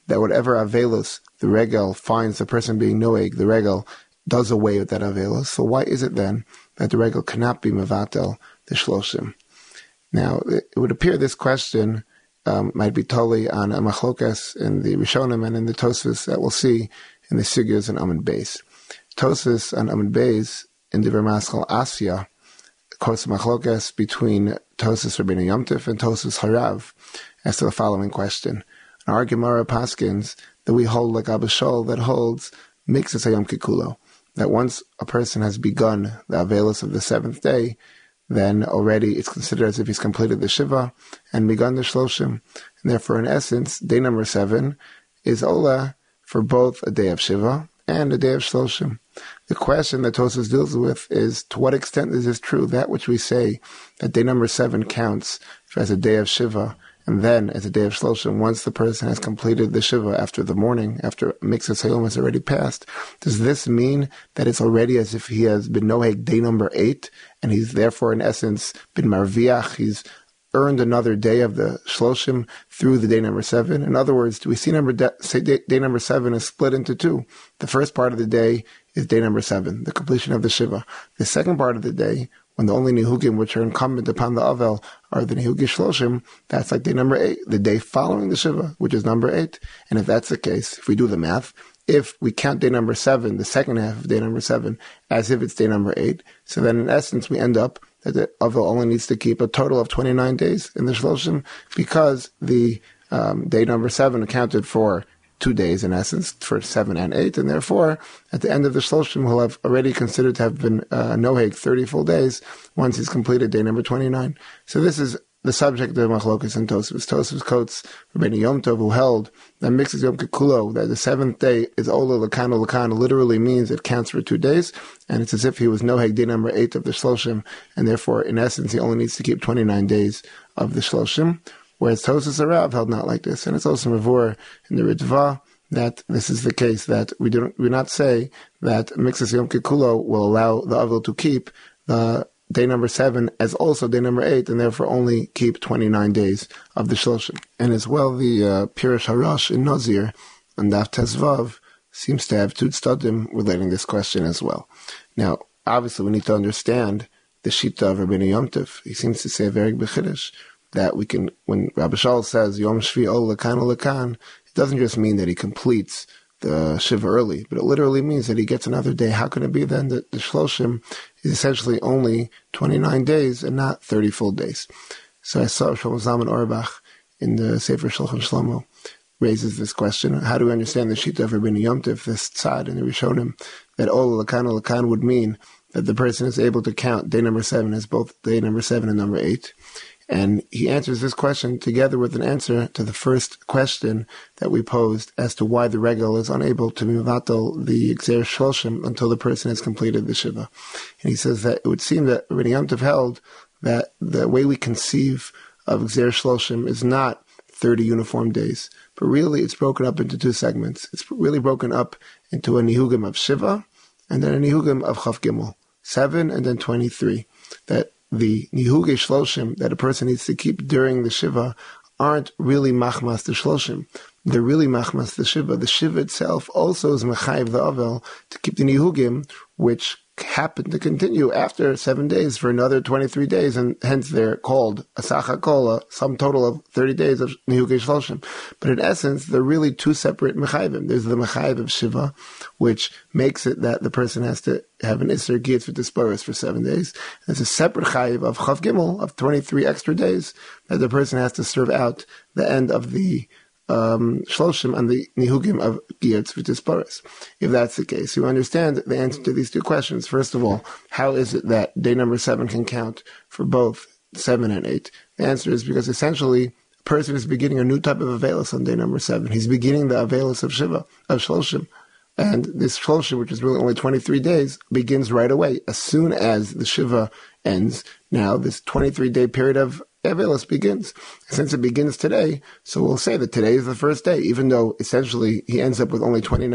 Speaker 2: that whatever Avelus the regel finds the person being noeg, the regel does away with that Avelus. So why is it then that the regel cannot be mevatel the shloshim? Now, it would appear this question um, might be totally on a machlokas in the Rishonim and in the Tosfos that we'll see in the Sigyas and Amud Beis. Tosfos and Amud Beis in the Vermaschal Asya quotes machlokas between Tosfos Rabbeinu Yom Tov and Tosfos Harav as to the following question. Our Gemara paskins that we hold like Abba Shol that holds mixes hayom kikulo, that once a person has begun the Avelus of the seventh day, then already it's considered as if he's completed the Shiva and begun the Shloshim. And therefore, in essence, day number seven is Ola for both a day of Shiva and a day of Shloshim. The question that Tosfos deals with is, to what extent is this true? That which we say, that day number seven counts as a day of Shiva, and then as a day of Shloshim, once the person has completed the Shiva after the morning, after Mixas Hayom has already passed, does this mean that it's already as if he has been Noheg day number eight, and he's therefore in essence been Marviach, he's earned another day of the Shloshim through the day number seven? In other words, do we see number de- say day, day number seven is split into two? The first part of the day is day number seven, the completion of the Shiva. The second part of the day, when the only Nihugim which are incumbent upon the Avel are the Nihugi Shloshim, that's like day number eight, the day following the Shiva, which is number eight. And if that's the case, if we do the math, if we count day number seven, the second half of day number seven, as if it's day number eight, so then in essence we end up that the Avel only needs to keep a total of twenty-nine days in the Shloshim, because the um, day number seven accounted for two days in essence, for seven and eight, and therefore at the end of the Shloshim he'll have already considered to have been uh, Noheg thirty full days once he's completed day number twenty-nine. So this is the subject of Machlokas and Tosfos. Tosfos quotes Rabbeinu Yom Tov, who held that mixes Yom Kikulo, that the seventh day is Ola Lakana Lakana, literally means it counts for two days, and it's as if he was Noheg day number eight of the Shloshim, and therefore in essence he only needs to keep twenty-nine days of the Shloshim. Whereas Tosfos Harav held not like this, and it's also Mavur in the Ritva that this is the case, that we do we not say that Mixas Yom Kikulo will allow the Avil to keep the day number seven as also day number eight, and therefore only keep twenty-nine days of the Shloshim. And as well, the uh, Pirush Harash in Nazir on Daf Tezvav seems to have two tzadim relating this question as well. Now, obviously, we need to understand the Shita of Rabbeinu Yom Tov. He seems to say very b'chiddush that we can, when Rabbi Shal says Yom Shvi Ol Lakan Lakan, it doesn't just mean that he completes the Shiva early, but it literally means that he gets another day. How can it be then that the Shloshim is essentially only twenty-nine days and not thirty full days? So I saw Shlomo Zalman Auerbach in the Sefer Shulchan Shlomo raises this question. How do we understand the Shita of Rabbeinu Yom Tov, this tzad in the Rishonim, that Ol Lakan Lakan would mean that the person is able to count day number seven as both day number seven and number eight? And he answers this question together with an answer to the first question that we posed as to why the regel is unable to mevatel the Gzer Shloshim until the person has completed the Shiva. And he says that it would seem that Rabbeinu Yom Tov held that the way we conceive of Gzer Shloshim is not thirty uniform days, but really it's broken up into two segments. It's really broken up into a Nihugim of Shiva and then a Nihugim of Chav Gimel, seven and then twenty-three. That the Nihuge Shloshim that a person needs to keep during the Shiva aren't really machmas the Shloshim. They're really machmas the Shiva. The Shiva itself also is mechayiv the Avel to keep the Nihugim, which happen to continue after seven days for another twenty-three days, and hence they're called a Sacha Kola, some total of thirty days of Nihuge Shloshim. But in essence, they're really two separate mechayivim. There's the mechayiv of Shiva, which makes it that the person has to have an Isser Giyatz for Disparis for seven days. There's a separate chayiv of Chav Gimel of twenty-three extra days that the person has to serve out the end of the um, Shloshim and the Nihugim of Giyatz for Disparis. If that's the case, you understand the answer to these two questions. First of all, how is it that day number seven can count for both seven and eight? The answer is because essentially a person is beginning a new type of Avelus on day number seven. He's beginning the Avelus of Shiva, of Shloshim. And this Shloshim, which is really only twenty-three days, begins right away. As soon as the Shiva ends, now this twenty-three day period of Avelus begins. Since it begins today, so we'll say that today is the first day, even though essentially he ends up with only twenty-nine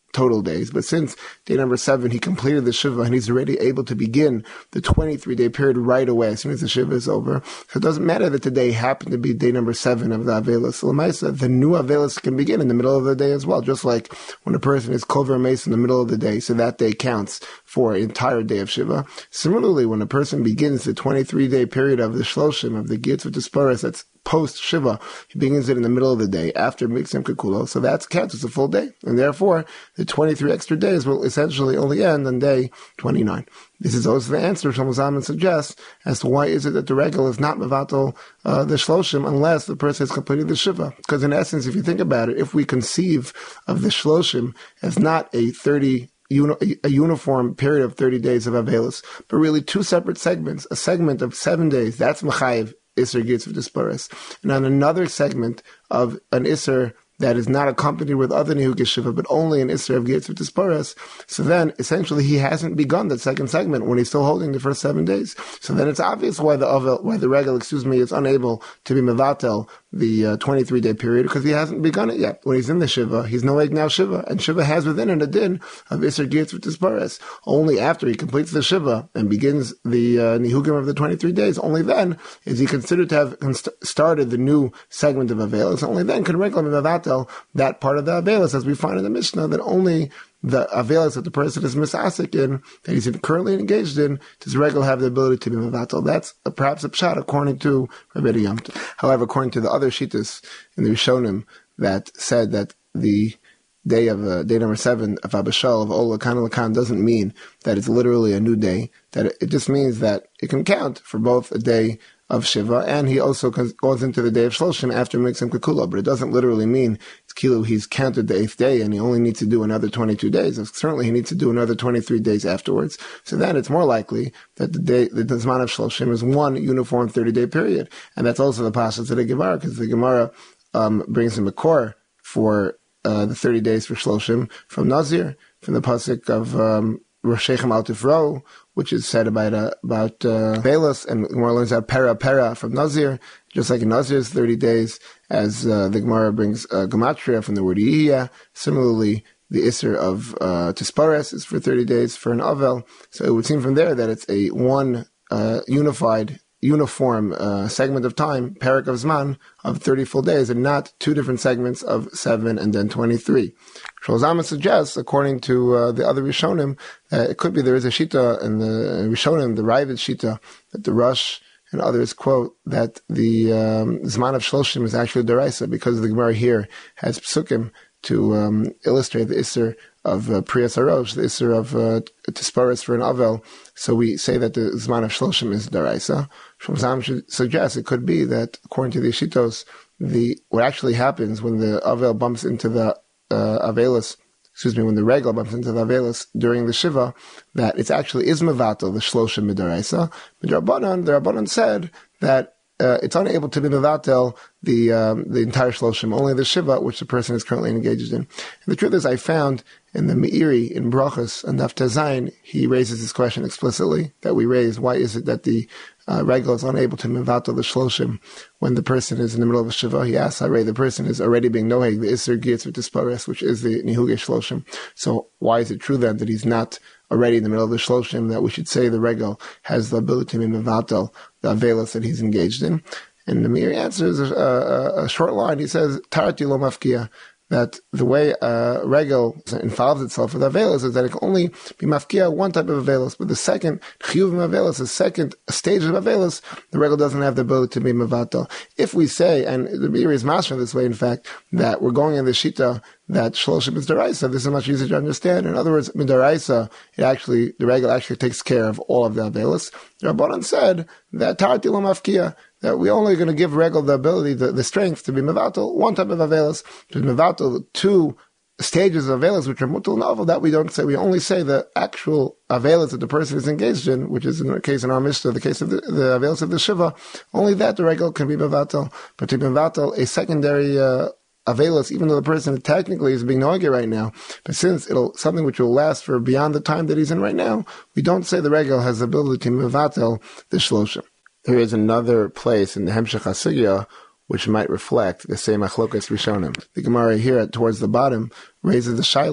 Speaker 2: total days. But since day number seven, he completed the Shiva and he's already able to begin the twenty-three day period right away as soon as the Shiva is over. So it doesn't matter that today happened to be day number seven of the Avelis. L'maisa, the new Avelis can begin in the middle of the day as well, just like when a person is Kover Mace in the middle of the day, so that day counts for an entire day of Shiva. Similarly, when a person begins the twenty-three day period of the Shloshim, of the Gitz with the Sparis, that's post-Shiva, he begins it in the middle of the day, after Miksem Kekulo, so that's counts as a full day, and therefore, the twenty-three extra days will essentially only end on day twenty-nine. This is also the answer Shlomo Zalman suggests as to why is it that the regal is not mevatel uh, the shloshim unless the person has completed the shiva. Because in essence, if you think about it, if we conceive of the shloshim as not a thirty a uniform period of thirty days of Avelis, but really two separate segments, a segment of seven days, that's Mechayiv Isser Gitz of Disparis, and on another segment of an Isser that is not accompanied with other Nihugis Shiva, but only an Isser of Gitz of Disparis, so then essentially he hasn't begun that second segment when he's still holding the first seven days. So then it's obvious why the Avel, why the regal, excuse me, is unable to be Mevatel the uh, twenty-three day period, because he hasn't begun it yet. When he's in the Shiva, he's no egg now Shiva, and Shiva has within it a din of Isser Gitz of Disparis. Only after he completes the Shiva and begins the uh, Nihugim of the twenty-three days, only then is he considered to have const- started the new segment of Avelis. Only then can regal be Mevatel that part of the Avelis, as we find in the Mishnah, that only the Avelis that the person is misasik in, that he's currently engaged in, does regal have the ability to be mevatel. That's a, perhaps a pshat according to Rabbi Yamta. However, according to the other shittas in the Rishonim that said that the day of uh, day number seven of Abishal of Ola Kan Lakan doesn't mean that it's literally a new day, that it, it just means that it can count for both a day of Shiva, and he also goes into the day of Shloshim after Miksem Kekula, but it doesn't literally mean it's Kilu, he's counted the eighth day and he only needs to do another twenty-two days. Certainly he needs to do another twenty-three days afterwards. So then it's more likely that the day, the Zman of Shloshim is one uniform thirty day period. And that's also the passage of the Gemara, because the Gemara um, brings him a core for uh, the thirty days for Shloshim from Nazir, from the pasuk of um, Roshechem Al Tifro, which is said about uh, about uh, Velos, and Gemara learns out Pera Pera from Nazir, just like in Nazir is thirty days, as uh, the Gemara brings uh, Gematria from the word Yihya. Similarly, the Isser of uh, Tispares is for thirty days for an Avel. So it would seem from there that it's a one uh, unified, uniform uh, segment of time, Perak of Zman, of thirty full days, and not two different segments of seven and then twenty-three. Shlomo Zalman suggests, according to uh, the other Rishonim, that it could be there is a Shita in the Rishonim, the Ravid Shita, that the Rosh and others quote that the um, Zman of Shloshim is actually Deraisa, because the Gemara here has Psukim to um, illustrate the Isser of uh, Priyas Harosh, the Isser of uh, Tisparis for an Avel. So we say that the Zman of Shloshim is Deraisa. Shlomo Zalman suggests it could be that, according to the Shitos, the what actually happens when the Avel bumps into the uh, Avelis, excuse me, when the regal bumps into the Avelis during the Shiva, that it's actually is Mevatel, the Shloshim Midaraisa. But the Rabbanan, the Rabbanan said that uh, it's unable to be Mevatel the um, the entire Shloshim, only the Shiva, which the person is currently engaged in. And the truth is, I found in the Meiri, in Brachos, and Daf Tezayin, he raises this question explicitly, that we raise, why is it that the uh, regal is unable to Mevatel the Shloshim when the person is in the middle of a Shiva? He asks, Harei, the person is already being Noheg, the Isser Gitz with Tispares, which is the Nihuge Shloshim. So why is it true then that he's not already in the middle of the Shloshim, that we should say the regal has the ability to be Mevatel the Avelis that he's engaged in? And the Meiri answers a, a, a short line. He says, Tarati lo mafkia, that the way uh, regal involves itself with Avelis is that it can only be mafkia one type of Avelis, but the second chiyuv Avelis, the second stage of Avelis, the regal doesn't have the ability to be mevatel. If we say, and the Meiri is master this way, in fact, that we're going in the shita that shloshim is deraisa, this is much easier to understand. In other words, midaraisa, it actually, the regal actually takes care of all of the Avelis. The Rabbanan said that tarti lo mafkia, that we're only going to give regal the ability, the, the strength to be mevatel, one type of Avelis, to be mevatel two stages of Avelis, which are mutal novel, that we don't say. We only say the actual Avelis that the person is engaged in, which is in the case in our Mishnah, the case of the, the Avelis of the Shiva, only that the regal can be mevatel. But to be mevatel a secondary uh, Avelis, even though the person technically is being noige right now, but since it'll something which will last for beyond the time that he's in right now, we don't say the regal has the ability to mevatel the shloshim. There is another place in the Hemshech HaSugya which might reflect the same achlokas rishonim. The Gemara here towards the bottom raises the shaila,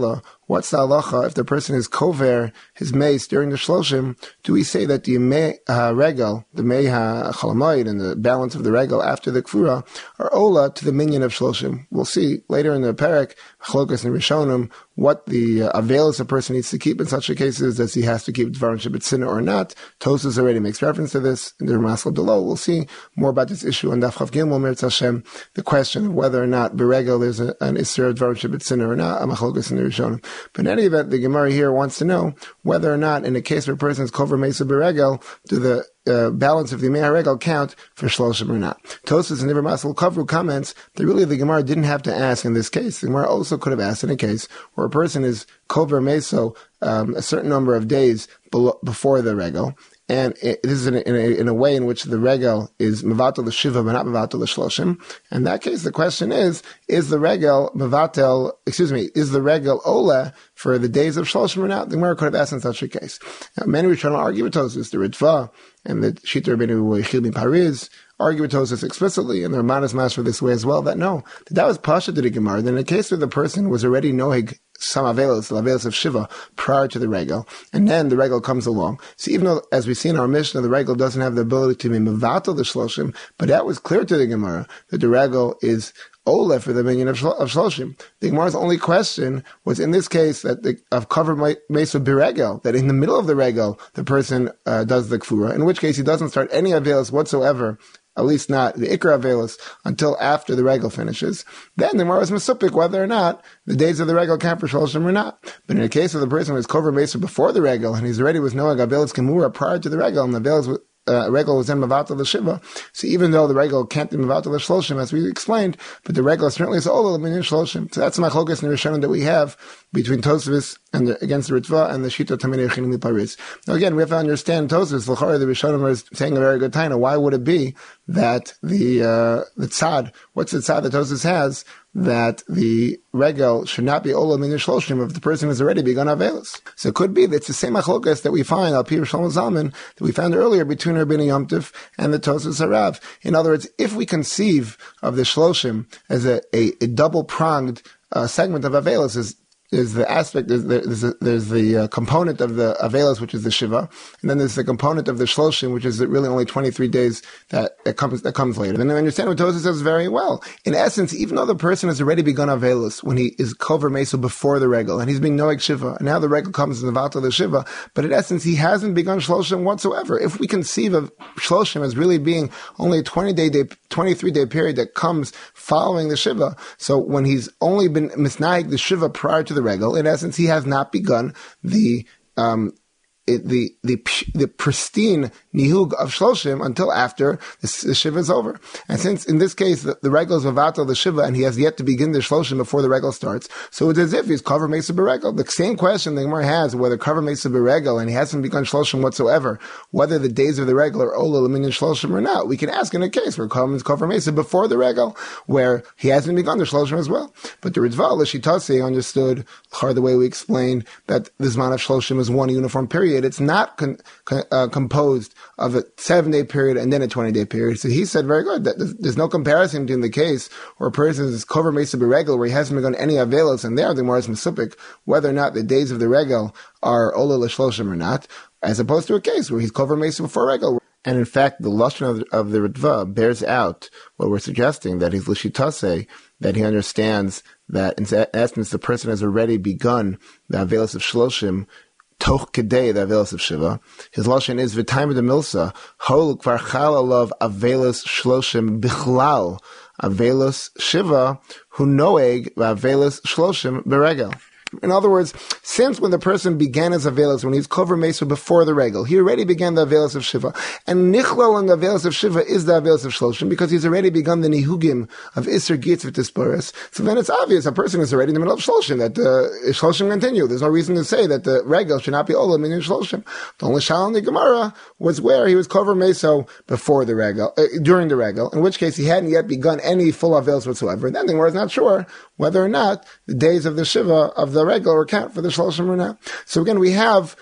Speaker 2: what's the halacha if the person is kover his mace during the shloshim? Do we say that the mei uh, regel, the mei ha-chalamoid, and the balance of the regel after the kfura are ola to the minyan of shloshim? We'll see later in the parak, chlokas and rishonim, what the uh, avails a person needs to keep in such a cases. Does he has to keep dvarim shebetzina or not? Tosfos already makes reference to this in the Ramaskal below. We'll see more about this issue on Daf Chav Gimel Mirz Hashem. The question of whether or not beregel there's a, an isser of dvarim shebetzina or not, a machlokas in the rishonim. But in any event, the Gemara here wants to know whether or not, in a case where a person is kover mesa beregel, do the uh, balance of the Mei HaRegel count for shloshim or not? Tosfos and Iver Masel Kavru comments that really the Gemara didn't have to ask in this case. The Gemara also could have asked in a case where a person is kover meso um, a certain number of days below, before the regel, and it, this is in a, in, a, in a way in which the regel is mevatel l'shiva but not mevatel l'shloshim. In that case, the question is, is the regel mevatel, excuse me, is the regel ola for the days of shloshim or not? The Gemara could have asked in such a case. Now, many Rishonim argue with Tosfos, the Ritva, and the Shita Rabbeinu Yechiel ben Paris argue with Tosfos explicitly, and the Ramanas Masra this way as well, that no, that, that was pasha to the Gemara. Then in a case where the person was already nohig some avelos, the avelos of Shiva, prior to the regel, and then the regel comes along. So even though, as we see in our Mishnah, the regel doesn't have the ability to be mevatel the shloshim, but that was clear to the Gemara, that the regel is ola for the minyan of, of shloshim. The Gemara's only question was in this case that the, of covered mesa biregel, that in the middle of the regel, the person uh, does the kfura, in which case he doesn't start any avelos whatsoever, at least not the ikra avelos, until after the regel finishes. Then the Gemara is mesupik whether or not the days of the regel count for shloshim or not. But in the case of the person who was kover mesa before the regel, and he's already was knowing avelos kemura prior to the regel, and the avelos Uh, regel was then mevatel l'shiva. So even though the regel can't be mevatel l'shloshim, as we explained, but the regel certainly is ola l'minyan shloshim. So that's the machlokas in the Rishonim that we have between Tosfos and the, against the Ritva and the Shita Tamei Yechiel ben Paris. Now again, we have to understand Tosfos. L'chorah, the Rishonim are saying a very good taina. Why would it be that the uh, the tzad, what's the tzad that Tosfos has, that the regel should not be ola min shloshim if the person has already begun avelos? So it could be that it's the same machlokas that we find al pi Shlomo Zalman that we found earlier between Rabbeinu Yom Tov and the Tosfos Harav. In other words, if we conceive of the shloshim as a, a, a double pronged uh, segment of avelos, is is the aspect, there's, there's, a, there's the uh, component of the avelos, which is the shiva, and then there's the component of the shloshim, which is really only twenty-three days that, that comes that comes later. And I understand what Tosfos says very well. In essence, even though the person has already begun avelos when he is kover mesa before the regel, and he's being noeg shiva, and now the regel comes in the vatal the shiva, but in essence, he hasn't begun shloshim whatsoever. If we conceive of shloshim as really being only a twenty-day, day, twenty-three day period that comes following the shiva, so when he's only been misnaig the shiva prior to the regel, in essence, he has not begun the um, it, the the the pristine nihug of shloshim until after the, the shiva is over. And since in this case the, the regel is vavato the shiva, and he has yet to begin the shloshim before the regel starts, so it's as if he's cover mesa beregel. The same question the Gemara has whether cover mesa beregel and he hasn't begun shloshim whatsoever, whether the days of the regel are ola l'minyan shloshim or not. We can ask in a case where comes cover mesa before the regel, where he hasn't begun the shloshim as well. But the Ritva l'shitasi understood the way we explained that the zman of shloshim is one uniform period. It's not con, con, uh, composed of a seven-day period and then a twenty-day period. So he said, very good, that there's, there's no comparison between the case where a person is cover mesa beregel, where he hasn't begun any avelos, and there the Gemara is mesupik whether or not the days of the regel are ola l'shloshim or not, as opposed to a case where he's cover mesa before regel. And in fact, the lashon of, of the Ritva bears out what we're suggesting, that he's l'shitase, that he understands that in essence the person has already begun the avelos of shloshim toch kedei the avelos of shiva. His lashon is v'tayim de milsa hol kvar chal alav avelos shloshim bichlal avelos shiva hu noeg v'avelos shloshim beregel. In other words, since when the person began his avelos, when he's kover mesa before the regel, he already began the avelos of shiva. And nichlal in the avelos of shiva is the avelos of shloshim, because he's already begun the nihugim of iser gitz v'tisparis. So then it's obvious a person is already in the middle of shloshim, that the uh, shloshim continue. There's no reason to say that the regel should not be olam in shloshim. The only shal in the Gemara was where he was kover mesa before the regel, uh, during the regel, in which case he hadn't yet begun any full avelos whatsoever. And then the Gemara is not sure whether or not the days of the shiva of the regular account for the shloshim or not. So again, we have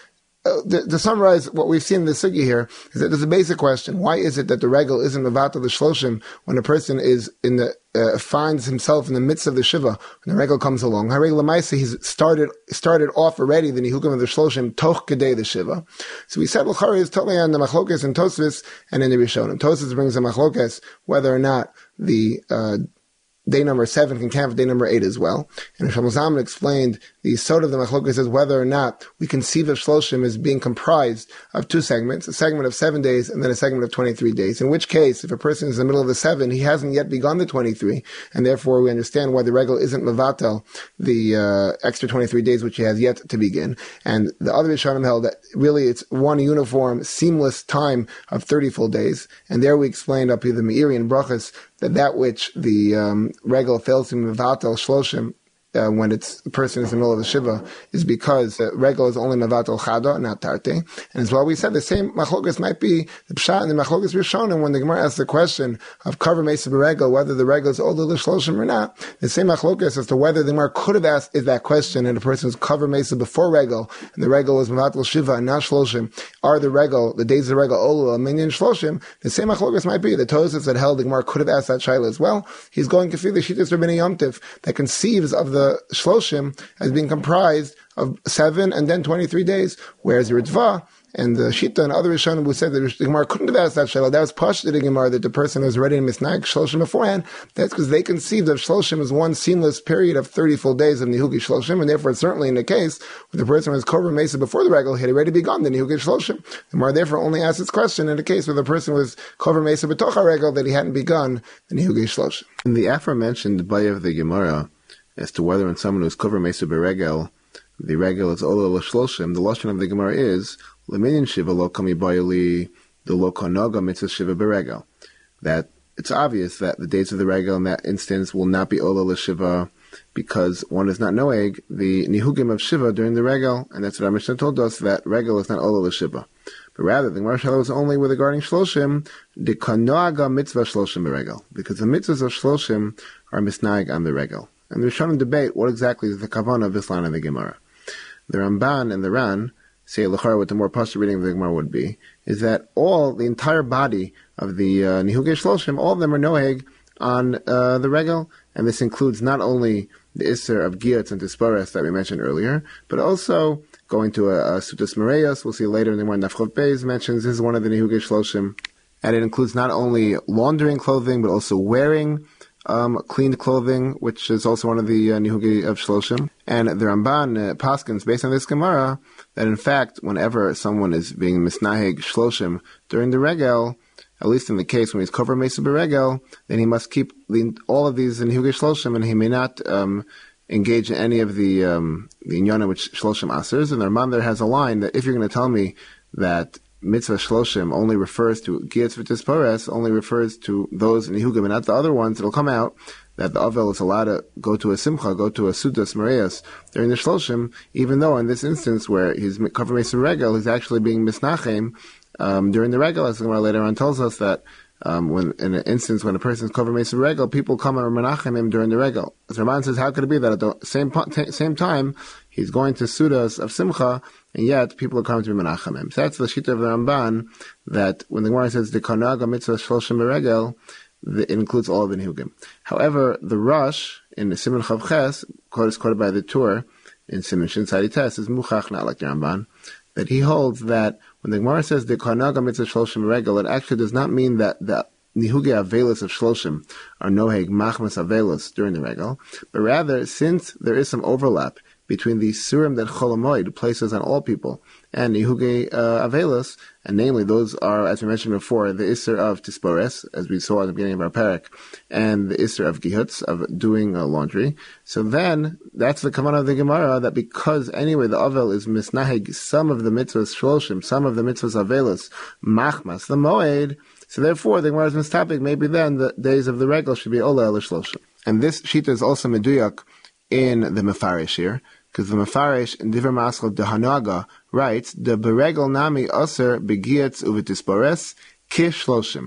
Speaker 2: uh, to, to summarize what we've seen in the sugi here, is that there's a basic question. Why is it that the regel isn't mevatel the shloshim when a person is in the, uh, finds himself in the midst of the shiva, when the regel comes along? Haregel Lamaisa, he's started, started off already the nihukim of the shloshim, toch kedei the shiva. So we said, l'chari is totally on the machlokes in Tosfos and in the Rishonim. Tosfos brings a machlokes whether or not the, uh, day number seven can count for day number eight as well. And Shlomo Zalman explained the sort of the machlokes is whether or not we conceive of shloshim as being comprised of two segments, a segment of seven days and then a segment of twenty-three days. In which case, if a person is in the middle of the seven, he hasn't yet begun the twenty-three, and therefore we understand why the regel isn't mevatel the uh, extra twenty-three days which he has yet to begin. And the other Rishonim held that really it's one uniform, seamless time of thirty full days. And there we explained up here the Meiri and Brachas that that which the um, regel fails to mevatel shloshim uh, when it's the person is in the middle of the shiva is because uh, regel is only mevatel chada, not tarte. And as well, we said the same machlokas might be the pshat and the machlokas rishonim when the Gemara asks the question of cover mesa beregel whether the regel is older l'shloshim or not. The same machlokas as to whether the Gemara could have asked is that question and the person was cover mesa before regel and the regel was mevatel shiva and not shloshim. Are the regel the days of the regel older minyan shloshim? The same machlokas might be the Tosfos that held the Gemara could have asked that shaila as well. He's going to feel the shittas Rabbeinu Yom Tov that conceives of the shloshim as being comprised of seven and then twenty-three days, whereas the Ritva and the Shita and other Rishonim who said that the Gemara couldn't have asked that shaila, that was pashut the Gemara that the person was ready to misnag shloshim beforehand. That's because they conceived of shloshim as one seamless period of thirty full days of nihugi shloshim, and therefore certainly in the case when the person was kover mesa before the regel, he had already begun the nihugi shloshim. The Gemara therefore only asked its question in the case where the person was kover mesa betocha regel that he hadn't begun the nihugi shloshim.
Speaker 3: In the aforementioned bayah of the Gemara as to whether when someone who's kover mesa beregel the regel is ola l'shloshim, the lashon of the Gemara is L'minyan shiva lo kami bayali the lo konaga mitzvah shiva beregel. That it's obvious that the days of the regel in that instance will not be ola l'shiva because one is not noeg the nihugim of shiva during the regel, and that's what our Mishnah told us, that regel is not ola l'shiva. But rather, the Gemara Shalom is only with regarding shloshim, the konaga mitzvah shloshim beregel, because the mitzvahs of shloshim are misnaig on the regel. And the Rishonim debate what exactly is the kavanah of this line of the Gemara. The Ramban and the Ran say l'chara what the more pashut reading of the Gemara would be, is that all, the entire body of the uh, Nihugei Shloshim, all of them are noheg on uh, the regel, and this includes not only the Isser of Giyatz and Tispores that we mentioned earlier, but also going to a, a Sutas Mareas, we'll see later in the Gemara Nafchot Beis mentions, this is one of the Nihugei Shloshim, and it includes not only laundering clothing, but also wearing Um, cleaned clothing, which is also one of the uh, nihugi of shloshim. And the Ramban uh, paskins, based on this Gemara, that in fact, whenever someone is being misnaheg shloshim during the regel, at least in the case when he's cover mesa beregel, then he must keep the, all of these nihugi shloshim, and he may not um, engage in any of the um, the inyana which shloshim asers. And the Ramban there has a line that if you're going to tell me that mitzvah shloshim only refers to giyatz v'tispores, only refers to those in Nihugim and not the other ones, it'll come out that the Avel is allowed to go to a simcha, go to a sudas mareas during the shloshim, even though in this instance where he's cover mesa regel, he's actually being misnachem um, during the regel, as the Gemara later on tells us that um, when in an instance when a person is cover mesa regel, people come and menachem him during the regel. As Ramban says, how could it be that at the same same time he's going to sudas of simcha, and yet people are coming to be menachem him? So that's the shita of the Ramban, that when the Gemara says the kanaga mitzvah shloshim beregel, it includes all of the nihugim. However, the Rosh in the Siman Chav Ches, quoted, quoted by the Tur in Siman Shin Tzadi Tes, is muchach, not like the Ramban, that he holds that when the Gemara says the kanaga mitzvah shloshim beregel, it actually does not mean that the nihugi avelis of shloshim are noheg machmas avelis during the regel, but rather, since there is some overlap between the surim that Chol Hamoed places on all people and Nihuge uh, Avelis, and namely those are, as we mentioned before, the Isser of Tispores, as we saw at the beginning of our parak, and the Isser of Gihutz, of doing uh, laundry. So then, that's the kavanah of the Gemara, that because anyway the Avel is misnaheg some of the mitzvahs shloshim, some of the mitzvahs Avelis, machmas, the Moed, so therefore the Gemara's mistopic, maybe then the days of the regel should be Ola El Shloshim. And this shita is also meduyak in the Mefarish here, because the Mefarish in Divrei Maskal de Hanaga writes, the beregel nami aser begiyatz uvetispores kish shloshim.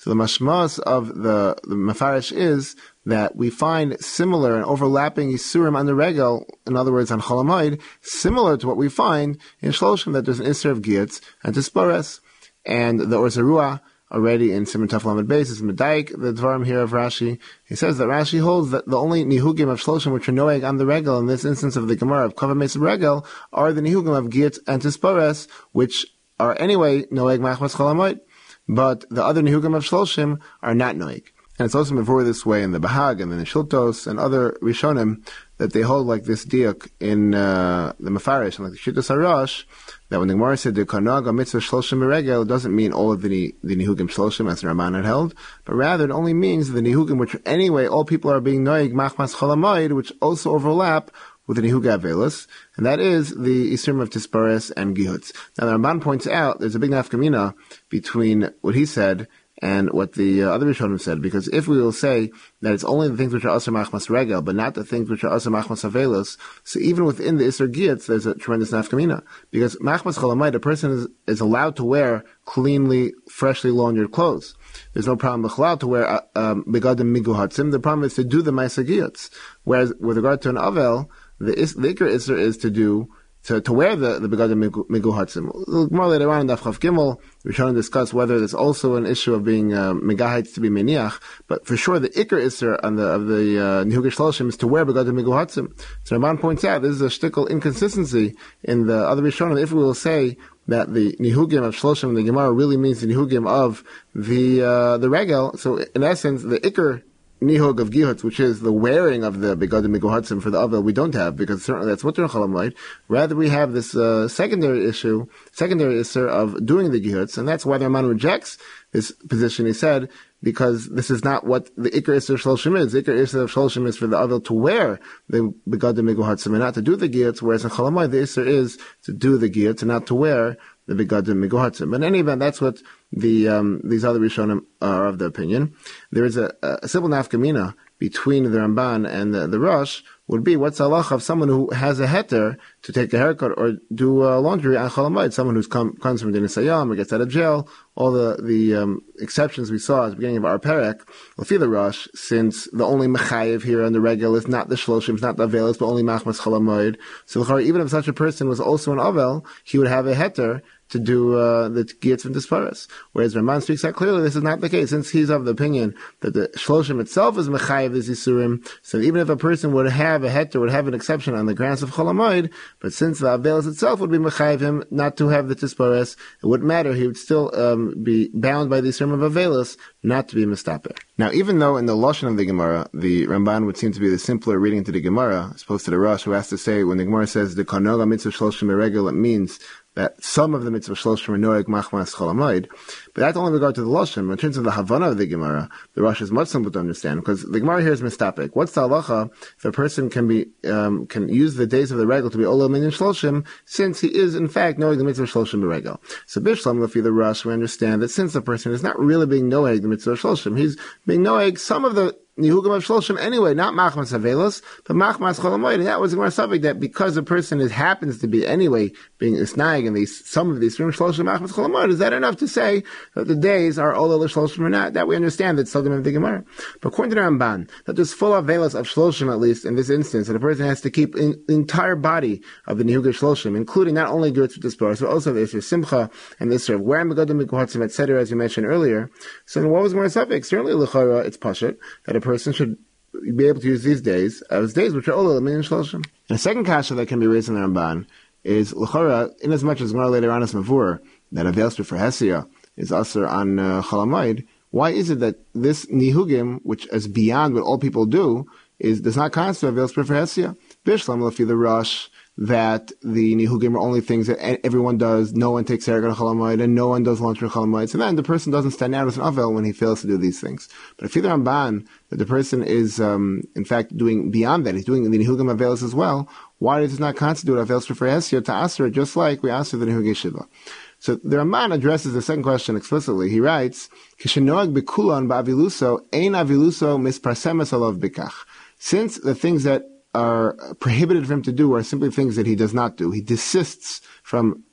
Speaker 3: So the mashmas of the, the Mefarish is that we find similar and overlapping Yisurim on the Regel, in other words, on Chol Hamoed, similar to what we find in Shloshim, that there's an Isser of Giyutz and Tispores. And the Or Zerua, already in Simon Taf Lamed Beis, is Medaik, the Dvarim here of Rashi. He says that Rashi holds that the only Nihugim of Shloshim which are Noeg on the Regel, in this instance of the Gemara of Kavah Mesa Regel, are the Nihugim of Giyutz and Tispores, which are anyway Noeg Machmas Chol Hamoed. But the other Nihugim of Shloshim are not Noeg. And it's also before this way in the Bahag and the Shiltos and other Rishonim that they hold like this diuk in uh, the Mefarish and like the Shittas Harash, that when the Gemara said the Kanaga Mitzvah Shloshim Meregel, it doesn't mean all of the, the Nihugim Shloshim as the Ramban had held, but rather it only means the Nihugim which anyway all people are being Noeg Machmas Chol Hamoed, which also overlap with the Nihuga Avelis, and that is the Isurim of Tispores and Gihutz. Now the Ramban points out there's a big nafkamina between what he said and what the uh, other Rishonim said, because if we will say that it's only the things which are Asr Machmas Regel, but not the things which are Asr Machmas Avelos, so even within the Isser Giyutz, there's a tremendous nafkamina. Because Machmas Chol Hamoed, a person is, is allowed to wear cleanly, freshly laundered clothes. There's no problem allowed to wear Begadim Migu Hatzim. The problem is to do the Ma'aser Giyutz. Whereas with regard to an Avel, the Iker Isser is to do To, to wear the, the Begadim Migu Hatzim. More later on in Daf Chav Gimel, we're trying to discuss whether there's also an issue of being uh, Megahites to be Meniach, but for sure the Iker Isser on the, of the uh, Nihuga Shloshim is to wear Begadim Migu Hatzim. So Ramban points out this is a shtickle inconsistency in the other Rishonim. If we will say that the Nihugim of Shloshim in the Gemara really means the Nihugim of the uh, the Regel, so in essence, the Iker Nihug of Gihutz, which is the wearing of the Begadim Migu Hatzim for the Avel, we don't have, because certainly that's Mutter Chol Hamoed. Rather, we have this uh, secondary issue, secondary issue of doing the Gihutz, and that's why the Ramban rejects this position. He said, because this is not what the Iker Isser Shloshim is. The Iker Isser of Shloshim is for the Avel to wear the Begadim Migu Hatzim and not to do the Gihutz, whereas in Chol Hamoed, the Isser is to do the Gihutz and not to wear the Begadim Migu Hatzim. In any event, that's what the um, these other Rishonim are of the opinion. There is a, a simple nafkamina between the Ramban and the, the Rosh would be what's the halacha of someone who has a heter to take a haircut or do uh, laundry on Chol Hamoed, someone who's come, comes from Dinas Hayam or gets out of jail, all the, the um, exceptions we saw at the beginning of our perek, Lefi the Rosh, since the only mechayev here on the Regel is not the Shloshim, it's not the Avelis, but only Machmas Chol Hamoed. So even if such a person was also an Avel, he would have a heter to do uh, the Giyutz and Tispores. Whereas Ramban speaks out clearly, this is not the case, since he's of the opinion that the Shloshim itself is mechayev this Yisurim. So even if a person would have a heter, would have an exception on the grounds of Chol Hamoed, but since the Avelis itself would be mechayev him not to have the Tispores, it wouldn't matter. He would still um, be bound by the Yisurim of Avelis, not to be mistaper. Now, even though in the Lashon of the Gemara, the Ramban would seem to be the simpler reading to the Gemara, as opposed to the Rosh, who has to say, when the Gemara says the Kanoga Mitzvah Shloshim Meregel, it means that some of the mitzvah shloshim are noeg machmas chol hamoed, but that's only regard to the lashon. In terms of the havana of the Gemara, the Rosh is much simpler to understand, because the Gemara here is mistapik. What's the halacha if a person can be um, can use the days of the regel to be olam minyan shloshim, since he is in fact noeg the mitzvah shloshim regel? So bishlam lefi the Rosh, we understand that since the person is not really being noeg the mitzvah shloshim, he's being noeg some of the Nihugim of Shloshim anyway, not Machmas Avelos, but Machmas Chol Hamoed. And that was the Gemara subject that because a person is, happens to be anyway being isnaig in these, some of these Shloshim Machmas Chol Hamoed, is that enough to say that the days are Ola Shloshim or not? That we understand that's Sodom of the Gemara. But according to the Ramban, that there's full Avelos of Shloshim, at least in this instance, that a person has to keep in, the entire body of the Nihugim Shloshim, including not only Gurtz with Tispores, but also the issue of Simcha and this sort of wearing Begadim Migu Hatzim, et cetera, as you mentioned earlier. So what was the Gemara subject? Certainly, L'chara, it's Pashat, that a person should be able to use these days as days which are all a million shloshim. And a second kasha that can be raised in the Ramban is l'chara, in as much as Gemara later on is mavur that a veil for Hesia is also on uh, Chol Hamoed. Why is it that this nihugim, which is beyond what all people do, is does not constitute a veil for Hesia? Bishlam lefi the Rosh, that the nihugim are only things that everyone does. No one takes Erev Chol Hamoed, and no one does lunch for Chol Hamoed. So then the person doesn't stand out as an avel when he fails to do these things. But if the Ramban, that the person is um, in fact doing beyond that, he's doing the nihugim avelos as well, why does it not constitute avelos for Hesia to aser, just like we aser the nihugim shiva? So the Ramban addresses the second question explicitly. He writes, "Kishenoag bekulan ba'aviluso ein aviluso misparsemes alav bikach." Since the things that are prohibited for him to do are simply things that he does not do, he desists from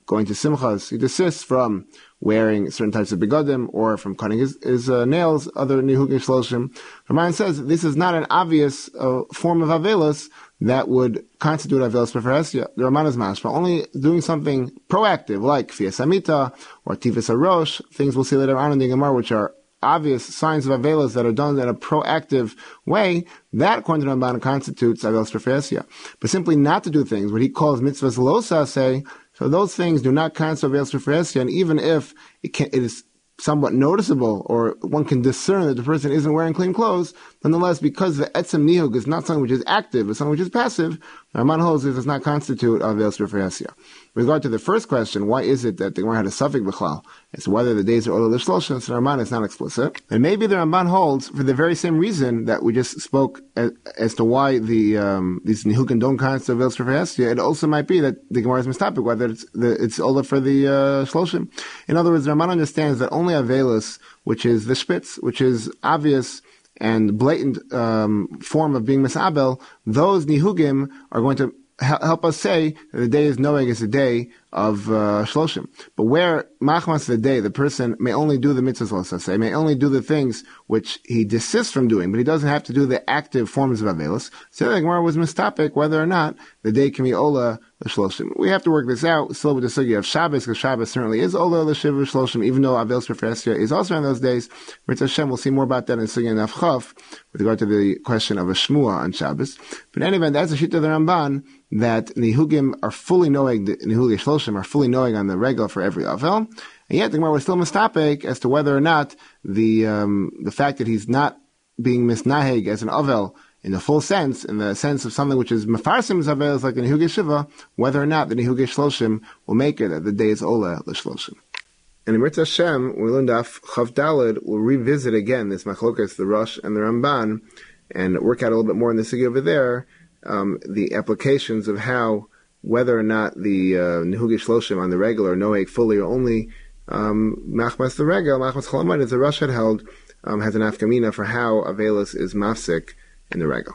Speaker 3: going to simchas. He desists from wearing certain types of begadim or from cutting his, his uh, nails, other nihugei shloshim. Raman says this is not an obvious uh, form of avelos that would constitute avelos preferencia. The Raman is mashma, only doing something proactive like kfiyas hamita or tifas harosh, things we'll see later on in the Gemara, which are obvious signs of avelos that are done in a proactive way, that according to Ramban constitutes avelos preferencia. But simply not to do things, what he calls mitzvahs lo saseh, so those things do not constitute avelos preferencia, and even if it, can, it is somewhat noticeable, or one can discern that the person isn't wearing clean clothes, nonetheless, because the etzem nihug is not something which is active, it's something which is passive, Raman holds it does not constitute avelos preferencia. With regard to the first question, why is it that the Gemara had a suffix b'chlal? It's whether the days are ola l'shloshim, so Raman is not explicit. And maybe the Ramban holds for the very same reason that we just spoke as, as to why the um, these nihugim don't constitute avelos preferencia. It also might be that the Gemara is mistopic, whether it's the, it's ola for the uh, shloshim. In other words, Raman understands that only avelos, which is the spitz, which is obvious and blatant um, form of being misabel, those nihugim are going to help us say that the day is noeg is a day of uh, shloshim. But where machmas the day, the person may only do the mitzvahs, let's say, may only do the things which he desists from doing, but he doesn't have to do the active forms of avelos. So the Gemara was mistopic whether or not the day can be ola l'shloshim. We have to work this out still with the sugya of Shabbos, because Shabbos certainly is ola l'shiv l'shloshim, even though avelos preferencia is also in those days. Ritz Hashem, we'll see more about that in sugya Naf Chaf with regard to the question of a shmua on Shabbos. But in any event, that's a shita of the Ramban, that nihugim are fully knowing, the nihugim shloshim are fully knowing on the regular for every avel, and yet the Gemara was still mistapek as to whether or not the um, the fact that he's not being misnaheg as an avel in the full sense, in the sense of something which is mefarsim avel, like the nihugim shiva, whether or not the nihugim shloshim will make it that the day is ola l'shloshim. And in Ritz Hashem, we learned Daf Chav Daled, we'll revisit again this machlokas, the Rosh and the Ramban, and work out a little bit more in the sugya over there. Um, the applications of how, whether or not the nihugei shloshim on the regular noeg fully or only um, machmas the regel, machmas cholamayit, as the Rosh had held, um, has an afkamina for how avelos is mafsik in the regel.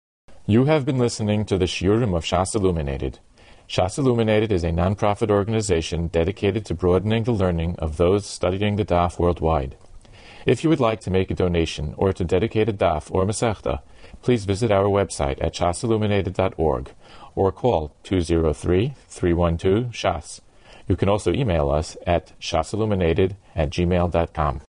Speaker 1: You have been listening to the Shiurim of Shas Illuminated. Shas Illuminated is a non-profit organization dedicated to broadening the learning of those studying the daf worldwide. If you would like to make a donation or to dedicate a daf or masechta, please visit our website at shas illuminated dot org or call two zero three, three one two, S H A S. You can also email us at shasilluminated at gmail dot com.